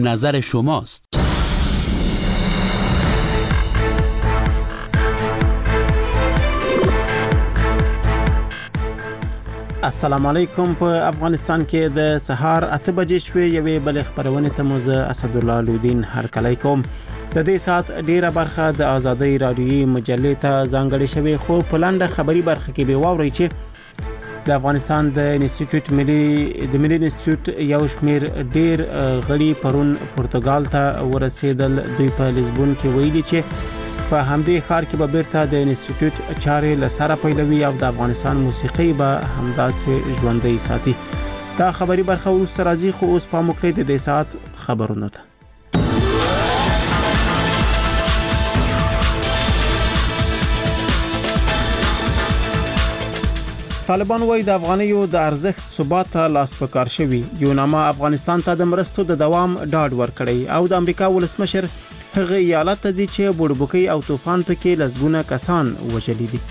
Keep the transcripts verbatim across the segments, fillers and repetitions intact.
نظر شماست. السلام علیکم. په افغانستان کې د سهار اته بجې شوې یوې بل خبرونه ته موزه اسدالله لودین هرکلی کوم. د دې سات ډیره برخه د آزادۍ رادیویي مجلې ته ځانګړې شوې، خو په لنډه خبري برخه کې به واورئ چې د افغانستان د انسټیټیوټ ملي د ملي انسټیټیوټ یو شمیر ډیر غړي پرون پرتګال ته ورسېدل. دوی په لیزبون کې ویلي چې په همدې ښار کې به بیرته د انسټیټیوټ چارې له سره پیلوي او د افغانستان موسیقي به همداسې ژوندۍ ساتي. دا خبري برخه وروسته راځي، خو اوس پام وکړئ د دې ساعت خبرونو ته. طالبان وايي د افغانیو د ارزښت ثبات ته لاس په کار شوی. یوناما افغانستان ته د مرستو د دوام ډاډ ورکړی او د امریکا ولسمشر هغه ایالت ته ځي چې بوډبوکي او طوفان پکې لسګونه کسان وژلي دي.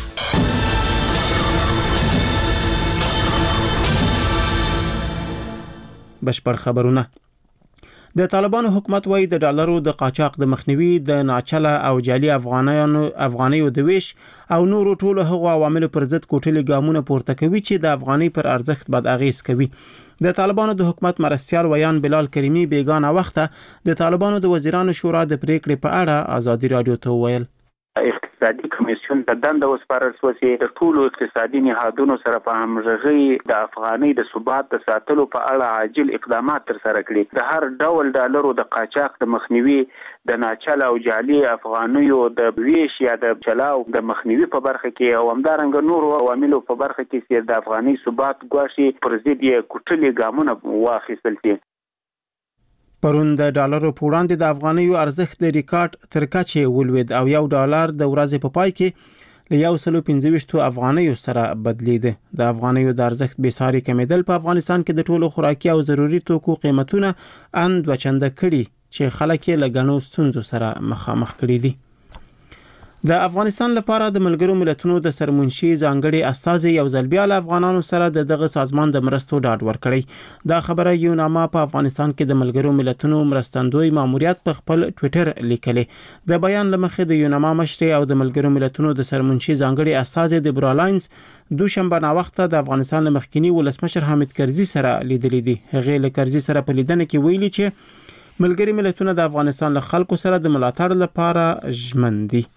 بشپړ خبرونه. د طالبانو حکومت وايي د ډالرو د قاچاق د مخنیوي، د ناچله او جعلي افغانانو افغانیو د ویش او نورو ټولو هغو عواملو پر ضد کوټلي ګامونه پورته کوي چې د افغاني پر ارزښت بد اغیز کوي. د طالبانو د حکومت مرستيال ویان بلال کریمی بیگانه وخته د طالبانو د وزیرانو شورا د پریکړې په اړه آزادي رادیو ته ویل. اقتصادي کمیسیون د دنده وسپارل شو چې د ټولو اقتصادي نهادونو سره په همغږي د افغاني د ثبات د ساتلو په اړه عاجل اقدامات تر سره کړي. د هر ډول ډالرو د قاچاق د مخنیوي، د ناچله او جعلي افغانیو د ویش یا د چلاو د مخنیوي په برخه کې او همدارنګه نورو عواملو په برخه کې چې د افغاني ثبات ګواښي پر ضد یې کوټلي ګامونه واخیستل شي. پرون د ډالرو په وړاندې د افغانیو ارزښت د ریکارډ تر کچې ولوید او یو ډالر د ورځې په پای کې له یو سل پنځه ویشت افغانیو سره بدلیده. د افغانیو د ارزښت به ساري کمیدل په افغانستان کې د ټولو خوراکي او ضروري توکو قیمتونه اند وچنده کړي چې خلک له غنو ستونزو سره مخامخ کړي دي. د افغانستان لپاره د ملګرو ملتونو د سرمنشي ځانګړي استازي یو ځل بیا له افغانانو سره د دغه سازمان د مرستو ډاډ ورکړی. دا خبره یوناما په افغانستان کې د ملګرو ملتونو مرستندوی ماموریت په خپل ټوئیټر لیکلې. د بیان لمخې د یوناما مشر او د ملګرو ملتونو د سرمنشي ځانګړي استازي د برالاینز دوشنبه نا وخته د افغانستان مخکینی ولسمشر حامد کرزي سره لیدلې دي. هغه له کرزي سره په لیدنه کې ویلي چې ملګری ملتونه د افغانستان له خلکو سره د ملاتړ لپاره ژمن دي.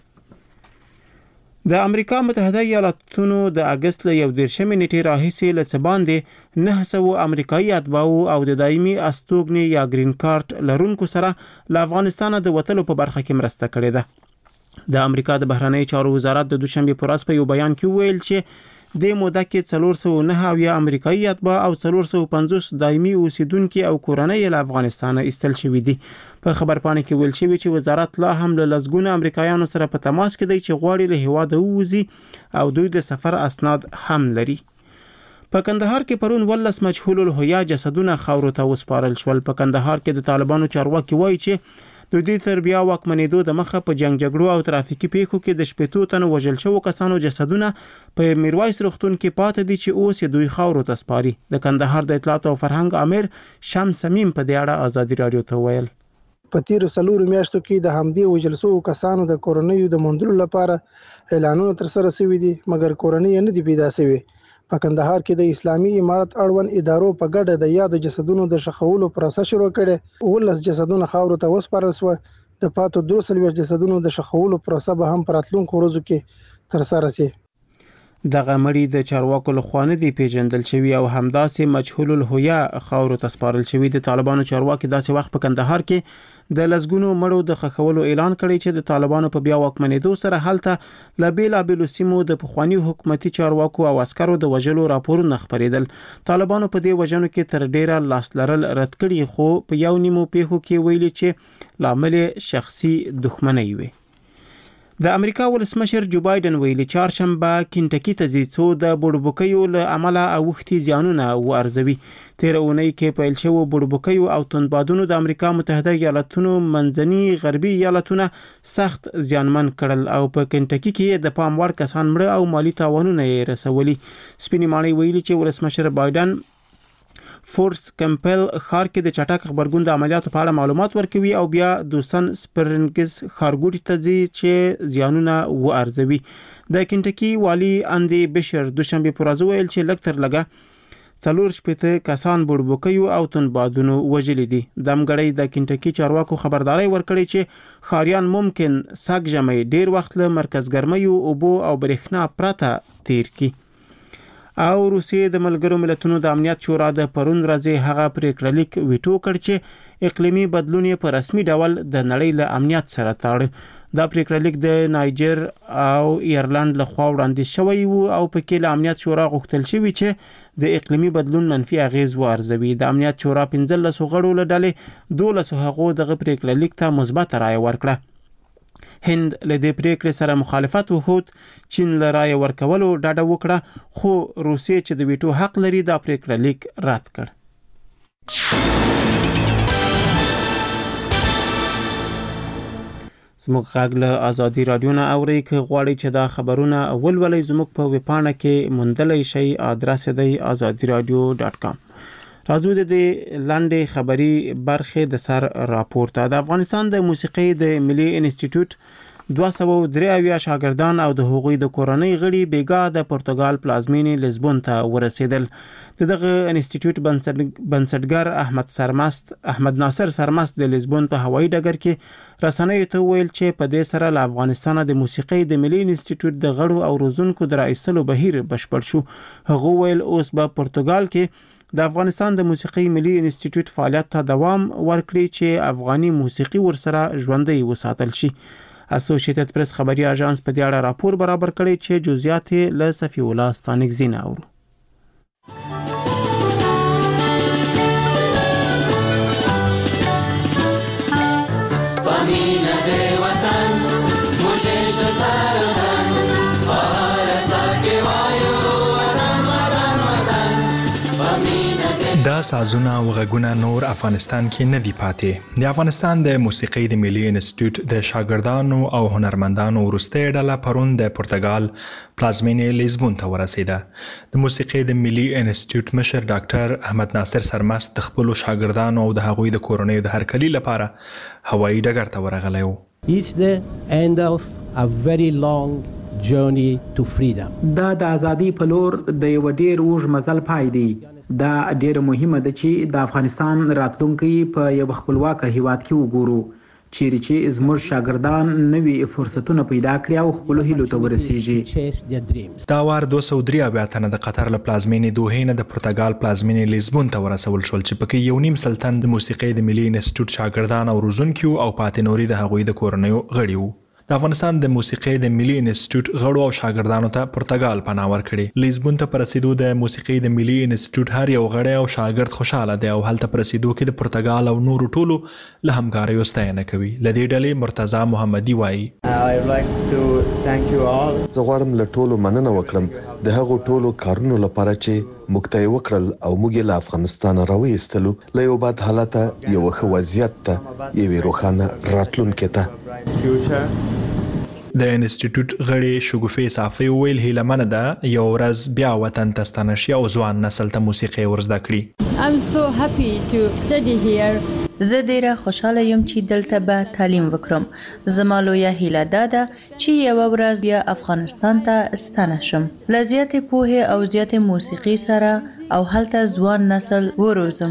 د امریکا متحده ایالاتونو د اگست له یو دیرشمې نیټې راهیسې له څه باندې نه سوه امریکایي اتباعو او د دایمي استوګنې یا گرین کارت لرونکو سره له افغانستان د وتلو په برخه کې مرسته کړې ده. د امریکا د بهرنی چارو وزارت د دوشنبه پر ورځ په یو بیان کې ویل چې د موده کې څلور سوه نه اویا امریکایي اتباع او څلور سوه پنځوس دایمي اوسیدونکو او کورنۍ له افغانستان ایستل شوي دي. په خبرپاڼه کې ویل شوی چې وزارت لا هم له لسګونه امریکایانو سره په تماس کې دی چې غواړي له هیواده ووځي او دوی د سفر اسناد هم لري. په کندهار کې پرون ولس مجهول الهویه جسدونه خاورو ته وسپارل شول. په کندهار کې د طالبانو چارواکي وایي چې د دې تر بیا واکمنېدو د مخه په جنگ جګړو او ترافیکي پیښو کې د شپېتو تنو وژل شوو کسانو جسدونه په میرویس روغتون کې پاتې دي چې اوس یې دوی خاورو ته سپاري. د کندهار د اطلاعات او فرهنګ امیر شمس میم په دې اړه آزادي رادیو ته ویل. په تیرو څلورو میاشتو کې د همدې وژل شوو کسانو د کورنیو د موندلو لپاره اعلانونه تر سره شوي دي، مګر کورنۍ نه دي پیدا شوي. په کندهار کې د اسلامي امارت اړوند ادارو په ګډه د یاد جسدونو د شخولو پروسه شروع کړه. ولس جسدونه خاورو ته وسپارل شو. د پاتو دوه سلوي جسدونو د شخولو پروسه به هم پراتلونکو ورځو کې تر سره شي. دغه مړی د چارواکو لخوا نه دی پیژندل شوی او همداسې مجهول الهویه خاورو ته سپارل شوی. د طالبانو چارواکي داسې وخت په کندهار کې د لسګونو مړو د خښولو اعلان کړی چې د طالبانو په بیا واکمنېدو سره هلته له بیلابېلو سیمو د پخواني حکومتي چارواکو او عسکرو د وژلو راپورونه خپرېدل. طالبانو په دې وژنو کې تر ډیره لاس لرل رد کړي، خو په یو نیمو پیښو کې ویلي چې لامل شخصي دښمنۍ وي. د امریکا ولسمشر جو بایدن ویلي چهارشنبه کینټکی ته ځي څو د بوډبوکیو له امله اوښتي زیانونه وارزوي. تیر اونۍ کې پیل شوو بوډبوکیو او توندبادونو د امریکا متحده ایالاتونو منځني غربي ایالتونه سخت زیانمن کړل او په کینټکی کې د پام وړ کسان مړه او مالی تاوانونه یې رسولي. سپینې ماڼۍ ویلي چې ولسمشر بایدن فورس کمپل ښار کې د چټک خبرګون د عملیاتو په اړه معلومات ورکوي او بیا دوسن سپرینګز ښارګوټي ته ځي چې زیانونه وارزوي. د کنټکی والی اندی بشر دوشنبه پر ورځ ویل چې لږ تر لږه څلور شپېته کسان بوډبوکیو او تنبادونو وژلي دي. دمګړی د کنټکی چارواکو خبرداري ورکړي چې ښاریان ممکن سګ جمعي ډیر وخت له مرکز ګرمۍ او اوبو او برېښنا پرته تیر کی. او روسیې د ملګرو ملتونو د امنیت شورا د پرون ورځې هغه پریکړه لیک ویټو کړ چې اقلیمي بدلون یې په رسمي ډول د نړۍ له امنیت سره تړاو. دا پریکړه لیک د نایجر او ایرلند له خوا وړاندې شوی و او پکې له امنیت شورا غوښتل شوی چې د اقلیمي بدلون منفي اغیز وارزوي. د امنیت شورا پنځلس غړو له ډلې دولس هغو دغه پریکړه لیک ته مثبت رائے ورکړه. هند له دې پریکړې سره مخالفت وښود، چین له رائے ورکولو ډډه وکړه، خو روسیې چې د ویټو حق لري دا پریکړه لیک رد کړ. زموږ غږ له ازادي رادیو نه اورئ. که غواړئ چې دا خبرونه ولولئ زموږ په ویبپاڼه کې موندلی شئ. ادرس دی ازادي رادیو ډاټ کام. راځو د دې لاندې خبري برخې د سر راپور ته. د افغانستان د موسیقي د ملي انسټیټیوټ دوه سوه درې اویا شاګردان او د هغوی د کورنۍ غړي بیګا د پرتګال پلازمینې لیزبون ته ورسېدل. دغه انسټیټیوټ بنسټګر احمد سرمست احمد ناصر سرمست د لیزبون په هوایي ډګر کې رسنیو ته ویل چې په دې سره له افغانستان د موسیقي د ملي انسټیټیوټ د غړو او روزونکو د رئیسلو بهیر بشپړ شو. هغه ویل اوس به پرتګال کې د افغانستان د موسیقي ملي انسټیټیوټ فعالیت ته دوام ورکړي چې افغاني موسیقي ورسره ژوندۍ وساتل شي. اسوسییټډ پریس خبري اژانس په دې اړه راپور برابر کړی چې جزئیات یې له صفی الله ستانکزی نه اورو. دا سازونه او غږونه نور افغانستان کې نه دی پاتې. د افغانستان د موسیقي د ملي انسټیټیوټ د شاګردانو او هنرمندانو وروستۍ ډله پرون د پرتګال پلازمینې لیزبون ته ورسېده. د موسیقي د ملي انسټیټیوټ مشر ډاکټر احمد ناصر سرمست د خپلو شاګردانو او د هغوی د کورنیو د هرکلي لپاره هوایي ډګر ته ورغلی و. It's the end of a very long journey to freedom. دا د ازادي په لور د یو ډیر اوږد مزل پای دی. دا ډیره مهمه ده چې د افغانستان راتلونکي په یو خپلواک هیواد کې وګورو چیرې چې زموږ شاګردان نوي فرصتونه پیدا کړي او خپل هیلو ته ورسیږي. دا وار دوه سوه درې اویا تنه د قطر له پلازمینې دوحې نه د پرتګال پلازمینې لیزبون ته ورسول شول چې پکې یو نیم سل تن د موسیقي د ملي انسټیټیوټ شاګردان او روزونکي او پاتې نوري د هغوی د کورنیو غړي وو. د افغانستان د موسیقي د ملي انسټیټیوټ غړو او شاګردانو ته پرتګال پناه ورکړي. لیزبون ته پر رسیدو د موسیقي د ملي انسټیټیوټ هر یو غړی او شاګرد خوشاله دی او هلته پر رسیدو کې د پرتګال او نورو ټولو له همکاریو ستاینه کوي. له دې ډلې مرتضی محمدي وایي زه غواړم له ټولو مننه وکړم د هغو ټولو کارونو لپاره چې موږ ته وکړل او موږ له افغانستان راوېستلو له یو بد حالت یو ښه وضعیت ته یوې روښانه راتلونکي ته. د انسټیټیوټ غړي شګوفې صافي ویل هیله منه ده یو ورځ بیا وطن ته ستنه شي او ځوان نسل ته موسیقي ورزده کړي. I'm so happy to study here. زه ډیره خوشاله یم چې دلته به تعلیم وکړم. زما لویه هیله دا ده چې یو ورځ بیا افغانستان ته ستنه شم له زیاتې پوهې او زیاتې موسیقي سره او هلته ځوان نسل وروزم.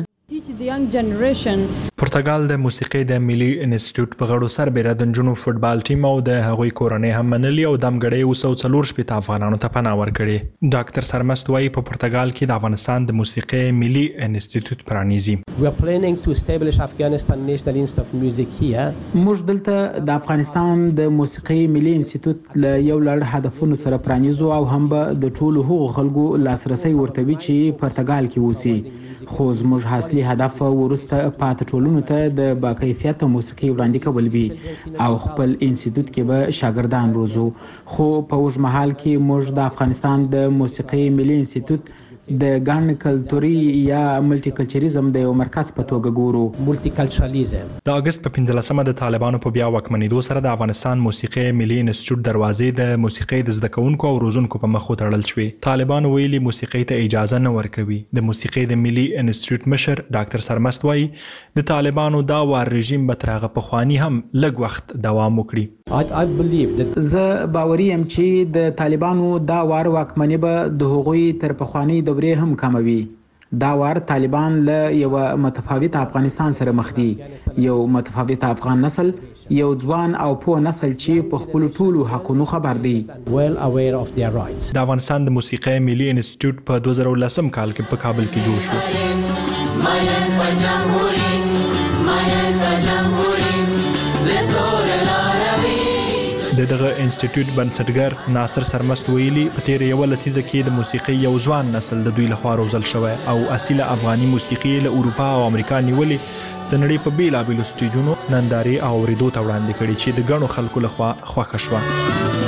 پرتګال د موسیقي د ملي انسټیټیوټ په غړو سربېره د نجونو فوټبال ټیم او د هغوی کورنۍ هم منلي او دمګړی اوس او څلور شپېته افغانانو ته پناه ورکړې. ډاکټر سرمست وایي په پرتګال کې د افغانستان د موسیقي ملي انسټیټیوټ پرانیزي. We are planning to establish Afghanistan National Institute of Music here. موږ دلته د افغانستان د موسیقي ملي انسټیټیوټ له یو لړ هدفونو سره پرانیزو او هم به د ټولو هغو خلکو لاسرسي ورته وي چې پرتګال کې اوسي. خو زموږ اصلي هدف وروسته پاتې ټولنو ته د باکیفیته موسیقي وړاندې کول وي او خپل انسټیټیوټ کې به شاګردان روزو. خو په اوږد مهال کې موږ د افغانستان د موسیقي ملي انسټیټیوټ د ګڼ کلتوري یا ملټي کلچریزم د یو مرکز په توګه ګورو. ملټیکلچرلیزم د اگست په پنځلسمه د طالبانو په بیا واکمنېدو سره د افغانستان موسیقي ملي انسټیټیوټ دروازې د موسیقي د زده کوونکو او روزونکو په مخ وتړل شوې. طالبانو ویلي موسیقي ته اجازه نه ورکوي. د موسیقي د ملي انسټیټیوټ مشر ډاکټر سرمست وایي د طالبانو دا وار رژیم به تر هغه پخواني هم لږ وخت دوام وکړي. زه باوري یم چې د طالبانو دا وار واکمني به د هغوی تر پخواني دورې هم کموي. دا وار طالبان له یو متفاوت افغانستان سره مخ دي. یو متفاوت افغان نسل، یو ځوان او پوه نسل چې په خپل ټولو حقونو خبر دی. د افغانستان د موسیقي ملي انسټیټیوټ په دوه زره ولسم کال کې په کابل کې جوړ شو. ماین په جمهوریت ماین په جمهوریت د زور لاروي. د دغه انسټیټیوټ بنسټګر ناصر سرمست ویلي په تیر یو لسیزه کې د موسیقي یو ځوان نسل د دوی لخوا روزل شوی او اصیله افغاني موسیقي له اروپا او امریکا نیولې د نړۍ په بیلابیلو سټیجونو نندارې او اوریدو ته وړاندې کړي چې د ګڼو خلکو لخوا خوښه شوه.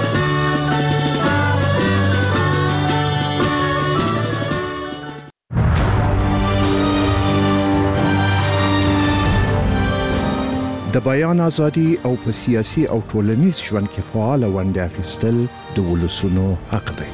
د بیان ازادي او په سیاسي او ټولنیز ژوند کې فعال ونډه اخیستل د ولسونو حق دی.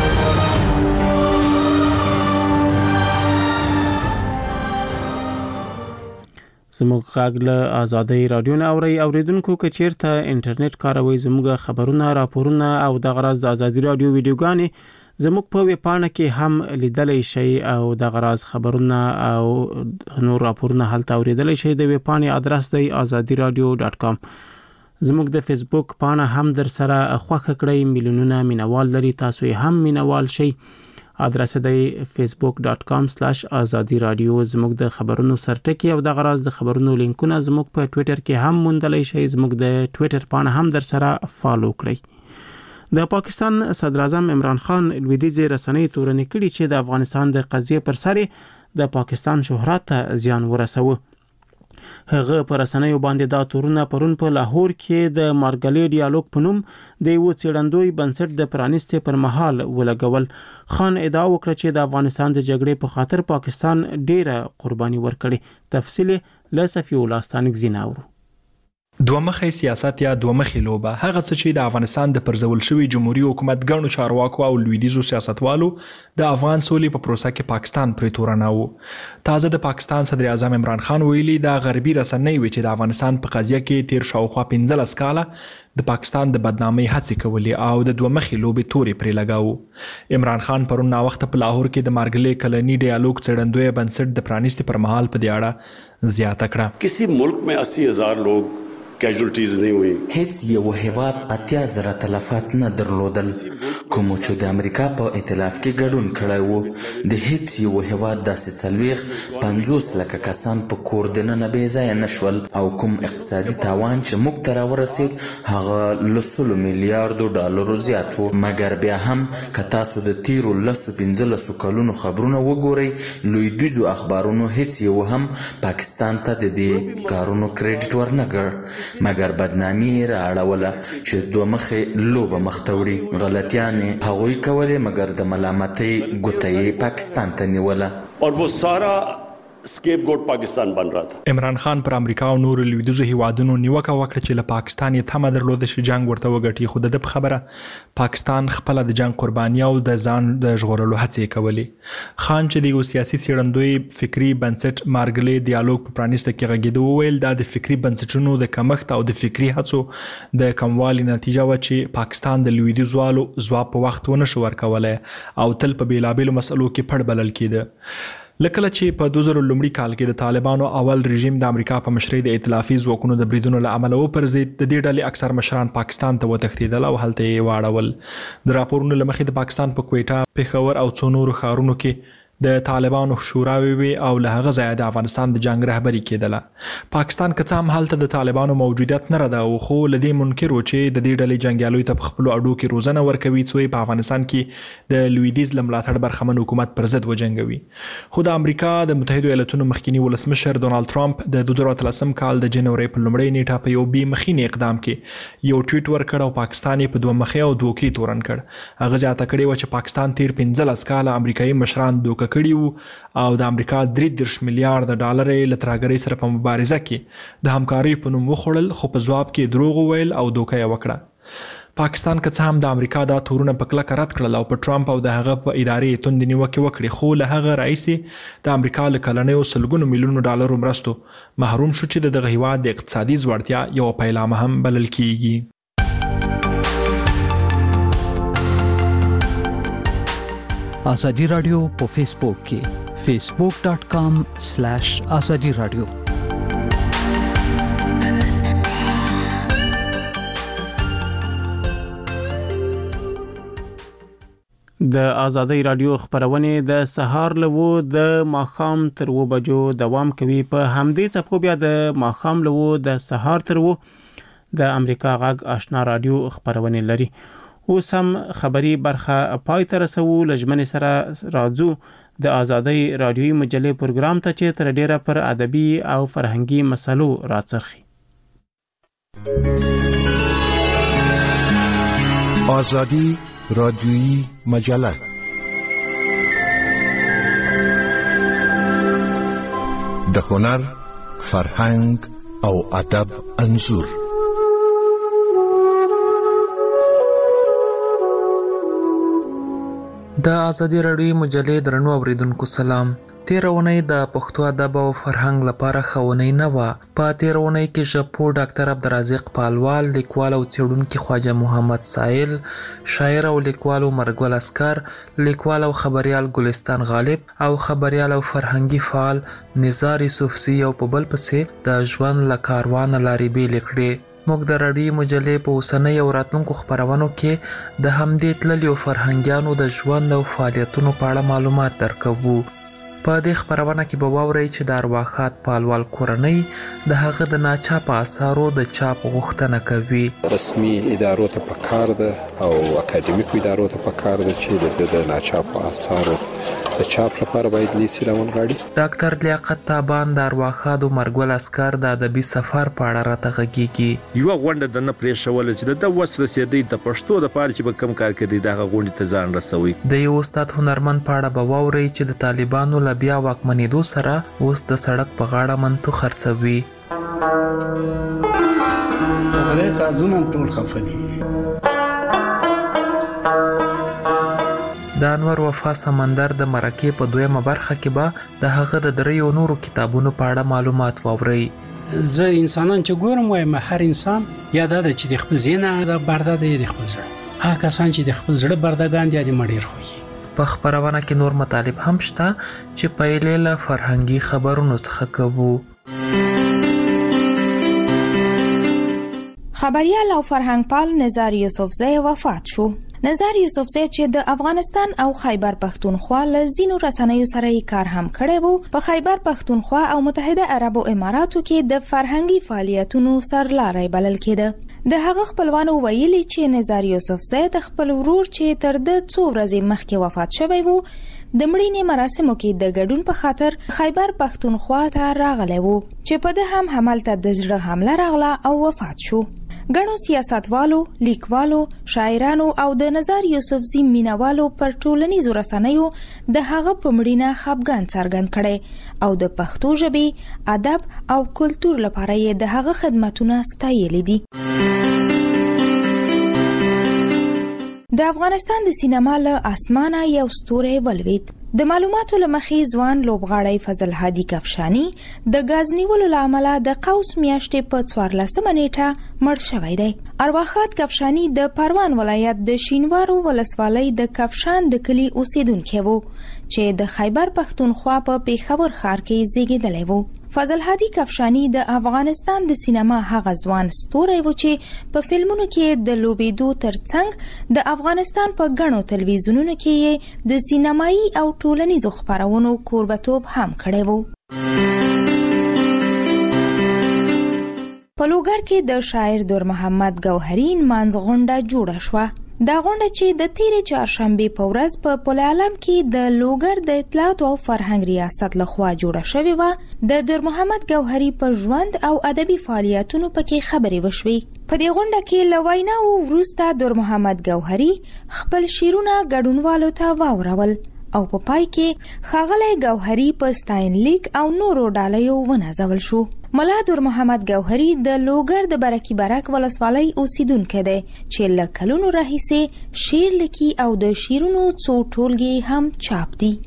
زموږ غږ له آزادۍ رادیو نه اوري. اوریدونکو که چیرته انټرنیټ کاروي زموږ خبرونه راپورونه او د غراز د آزادۍ رادیو ویډیوګانې زموږ په ویب پاڼه کې هم لیدلای شئ او د غراز خبرونه او نور راپورونه هلته اوریدلای شئ. د ویب پاڼې ادرس دی آزادي رادیو ډاټ کام. زموږ د فیسبوک پاڼه هم در سره خوښه کړئ. میلیونونه مینوال لري، تاسو یې هم مینوال شئ. ادرس دی فیسبوک ډاټ کام سلاش آزادي رادیو. زموږ د خبرونو سرټکی او د غراز د خبرونو لینکونه زموږ په ټوئیټر کې هم موندلای شئ. زموږ د ټوئیټر پاڼه هم در سره فالو کړئ. د پاکستان صدر اعظم عمران خان لویدیځ رسنۍ تورنې کړي چې د افغانستان د قضیې پر سر د پاکستان شهرت ته زیان ورسوه. هغه پر رسنیو باندې دا تورونه پرون په لاهور کې د مارګلې ډیالوګ په نوم د یو څېړندوی بنسټ د پرانیستې پر مهال ولګول. خان ادعا وکړه چې د افغانستان د جګړې په خاطر پاکستان ډیره قرباني ورکړي. تفصیل له صفی الله ستانک زیناورو. دوه مخی سیاست یا دوه مخی لوبه هغه څه چې د افغانستان د پرځول شوی جمهوریت حکومت ګڼو چارواکو او لویدیځو سیاستوالو د افغان سولې په پروسه کې پاکستان پرې تورناوه. تازه د پاکستان صدر اعظم عمران خان ویلي دا غربي رسنۍ وی چې د افغانستان په قضیه کې تیر شاوخوا پنځلس کاله د پاکستان د بدنامۍ هڅې کولې او د دوه مخی لوبې تورې پرې لګاوه. عمران خان پرون نا وخت په لاهور کې د مارګلې کلنی ډیالوګ څېړندوی بنسټ د پرانیستې پر مهال په دې اړه زیاته کړه. کسی ملک میں اسی هزار لوگ کیجولټیز نه وي. هیڅ یو هیواد اتیا زره تلفات نه درلودل. کوم چې د امریکا په ائتلاف کې ګډون کړی وو د هیڅ یو هیواد داسې څلوېښت پنځوس لکه کسان په کور دننه بې ځایه نه شول او کوم اقتصادي تاوان چې موږ ته راورسېد هغه له سلو میلیاردو ډالرو زیات و. مګر بیا هم که تاسو د تیرو لسو پنځلسو کلونو خبرونه وګورئ لویدیځو اخبارونو هیڅ یو هم پاکستان ته د دې کارونو کریډټ ورنه کړ مګر بدنامي یې رااړوله چې دوه مخې لوبه مخ ته وړي. غلطیانې هغوی کولې مګر د ملامتۍ ګوته یې پاکستان ته نیوله. اور وہ سارا سکیپ ګوټ پاکستان بن رہا تھا. عمران خان پر امریکا او نور لویدیځو هیوادونو نیوکه وکړه چې له پاکستان یې تمه درلوده چې جنگ ورته وګټي، خو د خبره پاکستان خپل د جنگ قرباني او د ځان د ژغورلو هڅې کولې. خان چې د یو سیاسي څېړندوی فکری بنسټ مارګلې ډیالوګ په پرانیسته کې غږېده وویل دا د فکری بنسټونو د کمښت او د فکری هڅو د کموالي نتیجه و چې پاکستان د لویدیځوالو ځواب په وخت ونه شو ورکولی او تل په بیلابیلو مسلو کې پړ بلل کېده. لکه چې په دوه زره لومړي کال کې د طالبانو اول رژیم د امریکا په مشرۍ د ائتلافي ځواکونو د بریدونو له امله وپرځېد، د دې ډلې اکثر مشران پاکستان ته وتښتېدل او هلته یې واړول. د راپورونو له مخې د پاکستان په کویټه، پېښور او څو نورو ښارونو کې د طالبانو شوراوي وي او له هغه ځایه د افغانستان د جنگ رهبري کېدله. پاکستان که څه هم هلته د طالبانو موجودیت نه رده او خو له دې منکر و چې د دې ډلې جنګیالیو ته په خپلو اډو کې روزنه ورکوي څو په افغانستان کې د لویدیځ له ملاتړ برخمن حکومت پر ضد وجنګوي. خو د امریکا د متحدو ایالتونو مخکینی ولسمشر ډونالد ټرمپ د دوه زره اتلسم کال د جنوري په لومړۍ نیټه په یو بې مخینې اقدام کې یو ټویټ ورکړ او پاکستان په دوه مخې او دوکې تورن کړ. هغه زیاته کړې و چې پاکستان تیر پنځلس کاله امریکایي مشران دوکه کړي وو او د امریکا درې دېرش میلیارډ ډالر یې له ترهګرۍ سره په مبارزه کې د همکارۍ په نوم وخوړل خو په ځواب کې دروغ وویل او دوکه یې وکړه. پاکستان که څه هم د امریکا دا تورونه په کلکه رد کړل او په ټرمپ او د هغه په ادارې توندې نیوکې وکړې خو له هغه راهیسې د امریکا له کلنیو سلګونو میلیونو ډالرو مرستو محروم شو چې د دغه هیواد د اقتصادي ځوړتیا یوه پیلامه هم بلل کیږي. ازادي رادیو په فیسبوک کې فیسبوک ډاٹ کام سلیش ازادي رادیو. د ازادۍ رادیو خبرونه د سهار لوو د ماخام تر و بجو دوام کوي. په همدې څپو بیا د ماخام لوو د سهار تر و د امریکا غږ آشنا رادیو خبرونه لري. اوس هم خبري برخه پای ته رسو. لجمن سره راځو د ازادۍ رادیوي مجلې پروګرام ته چې تر ډیره پر ادبي او فرهنګي مسلو راڅرخي. ازادي رادیویی مجله د هنر، فرهنګ او ادب انځور. د ازادي رادیویی مجلې درنو اوریدونکو سلام. تیرونی د پښتو ادب او فرهنګ لپاره خونی نه و. په تیرونی کې ژبپوه ډاکټر عبدالرزاق پالوال، لیکوال او څېړونکی خواجه محمد سائل، شاعر او لیکوال عمر ګل اسکر، لیکوال او خبریال ګلستان غالب او خبریال او فرهنګي فعال نزار یوسفزي او په بل پسې د ژوند له کاروانه لارې بیلې کړې. موږ د رادیویي مجلې په اوسنۍ او راتلونکو خپرونو کې د همدې تللیو فرهنګیانو د ژوند او فعالیتونو په اړه معلومات درکوو. په دې خبرونه کې به واورئ چې د ارواښاد پالوال کورنۍ د هغه د ناچاپه اثارو د چاپ غوښتنه کوي. رسمي ادارو ته پکار ده او اکاډمیکو ادارو ته پکار ده چې د ناچاپه اثارو د چاپ لپاره باید لیسي راونغاړي. ډاکټر لیاقت تابان د ارواښاد عمر ګل اسکر د ادبي سفر په اړه راته غږیږي. یوه غونډه د نه پرېښوله چې د وس رسېدی د پښتو دپاره چې به کوم کار کوي دغه غونډې ته ځان رسوي. د یو استاد هنرمند په اړه به واورئ چې د طالبانو له بیا واکمنېدو سره اوس د سړک په غاړه منتو خرڅوي. خدای سازونه ټول خفه دي. د انور وفا سمندر د مرکې په دویمه برخه کې به د هغه د دریو نورو کتابونو په اړه معلومات واورئ. زه انسانان چې ګورم وایم هر انسان یا دا چې د خپل ذهن برده دی د خپل زړه. هغه کسان چې د خپل زړه بردهګان دي د مډیر خوږي. په خبرونه کې نور مطالب هم شته چې پیلې له فرهنګي خبرونو څخه کوو. خبریال او فرهنګپال نزار یوسفزی وفات شو. نزار یوسفزی چې د افغانستان او خیبر پښتونخوا له ځینو رسنیو سره یې کار هم کړی وو. په خیبر پښتونخوا او متحده عربو اماراتو کې د فرهنګي فعالیتونو سرلاری بلل کېده. د هغه خپلوانو ویلي چې نزار یوسفزی د خپل ورور چې تر د څو ورځې مخکې وفات شوی وو د مړینې مراسمو کې د ګډون په خاطر خیبر پښتونخوا ته راغلی وو چې په ده هم همالته د زړه حمله راغله او وفات شو. ګڼو سیاستوالو، لیکوالو، شاعرانو او د نزار یوسفزي مینوالو پر ټولنیزو رسنیو د هغه په مړینه خفګان څرګند کړي او د پښتو ژبې، ادب او کلتور لپاره یې د هغه خدمتونه ستایلي دي. د افغانستان د سینما له اسمانه یو ستوری ولوید. د معلوماتو له مخې ځوان لوبغاړی فضل هادي کفشانی د غاز نیولو له امله د قوس میاشتې په څوارلسمه نیټه مړ شوی دی. ارواښاد کفشانی د پروان ولایت د شینوارو ولسوالۍ د کفشان د کلي اوسیدونکی و چې د خیبر پښتونخوا په پیښور ښار کې زیږیدلی و. فضل هادي کفشانی د افغانستان د سینما هغه ځوان ستوری و چې په فلمونو کې د لوبېدو ترڅنګ د افغانستان په ګڼو تلویزیونونو کې د سینمایي او ټولنیزو خپرونو کوربتوب هم کړی و. په لوګر کې د شاعر دور محمد ګوهري نمانځ غونډه جوړه شوه. دا غونډه چې د تیرې چهارشنبې په ورځ په پل علم کې د لوګر د اطلاعات او فرهنګ ریاست لخوا جوړه شوې وه. د دور محمد ګوهري په ژوند او ادبي فعالیتونو پکې خبرې وشوې. په دې غونډه کې له ویناو وروسته دور محمد ګوهري خپل شعرونه ګډونوالو ته واورول او په پای کې ښاغلی ګوهري په ستاینلیک او نورو ډالیو ونازول شو. ملا دور محمد ګوهري د لوګر د برکي برک ولسوالۍ اوسیدونکی دی چې له کلونو راهیسې شعر لیکي او د شعرونو څو ټولګې هم چاپ دي.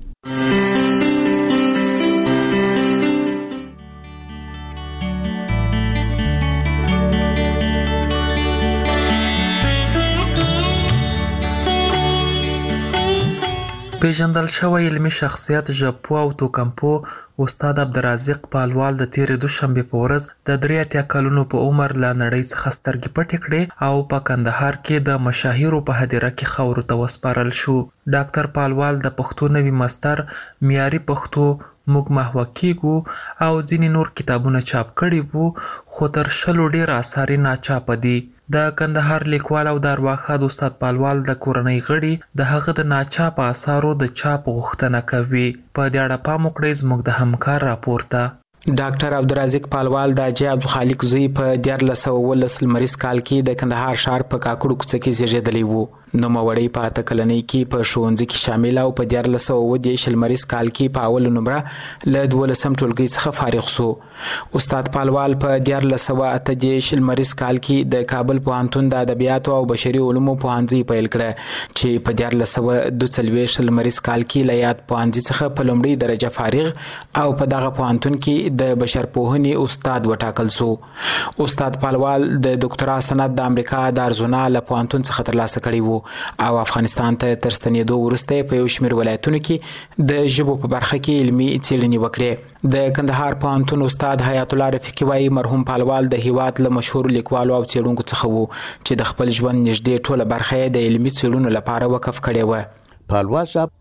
پیژندل شوی علمي شخصیت ژبپوه او توکمپوه استاد عبدالرزاق پالوال د تیرې دوشنبې په ورځ د درې اتیا کلونو په عمر له نړۍ څخه سترګې پټې کړې او په کندهار کې د مشاهیرو په هدیره کې خاورو ته وسپارل شو. ډاکټر پالوال د پښتو نوي مستر، معیاري پښتو، موږ محوه کېږو او ځینې نور کتابونه چاپ کړي وو، خو تر شلو ډېر اثار یې ناچاپه دي. د کندهار لیکوال او د ارواښاد استاد پالوال د کورنۍ غړي د هغه د ناچاپه اثارو د چاپ غوښتنه کوي. په دې اړه پام وکړئ زموږ د همکار راپور ته. ډاکټر عبدالرزاق پالوال د حاجي عبدالخالق زوی په دیارلس سوه اوولس لمریز کال کې د کندهار ښار په کاکړو کوڅه کې زیږېدلی و. نوموړی په اته کلنۍ کې په ښوونځي کې شامل او په دیارلس سوه اووه دېرش لمریز کال کې په اوله نمره له دولسم ټولګۍ څخه فارغ سو. استاد پالوال په دیارلس سوه اته دېرش لمریز کال کې د کابل پوهنتون د ادبیاتو او بشري علومو پوهنځي پیل کړه چې په دیارلس سوه دوه څلوېښت لمریز کال کې له یاد پوهنځي څخه په لومړۍ درجه فارغ او په دغه پوهنتون کې د بشرپوهنې استاد وټاکل سو. استاد پالوال د ډاکټرا سند د امریکا د ارزونا له پوهنتون څخه ترلاسه کړی و او افغانستان ته تر ستنېدو وروسته په یو شمېر ولایتونو کې د ژبو په برخه کې علمي څېړنې وکړې. د کندهار پوهنتون استاد حیات الله رفیقي وایي مرحوم پالوال د هیواد له مشهورو لیکوالو او څېړونکو څخه و چې د خپل ژوند نږدې ټوله برخه یې د علمي څېړنو لپاره وقف کړې وه. پالوال صاحب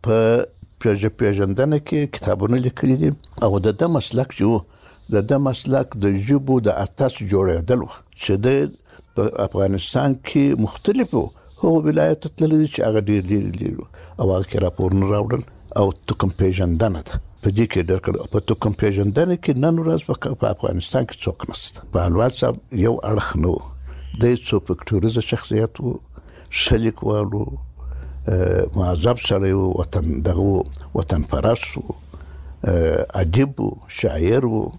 په پیژندنه کې کتابونه لیکلي دي او د ده مسلک چې و د ده مسلک د ژبو د اساس جوړېدل و چې د په افغانستان کې مختلفو هغو ولایتو تللي دي چې هغه ډېر لرې لرې او هغه کې راپورونه راوړل او توکم پیژندنه ده په دې کې ډېر کړه. په توکم پیژندنه کې نن ورځ په افغانستان کې څوک نشته. پالوال صاحب یو اړخ نه و، دی څو فکټوریزه شخصیت و، ښه لیکوال و، مهذب سړی و، وطن دغه وطن پرست و، ادیب و، شاعر و،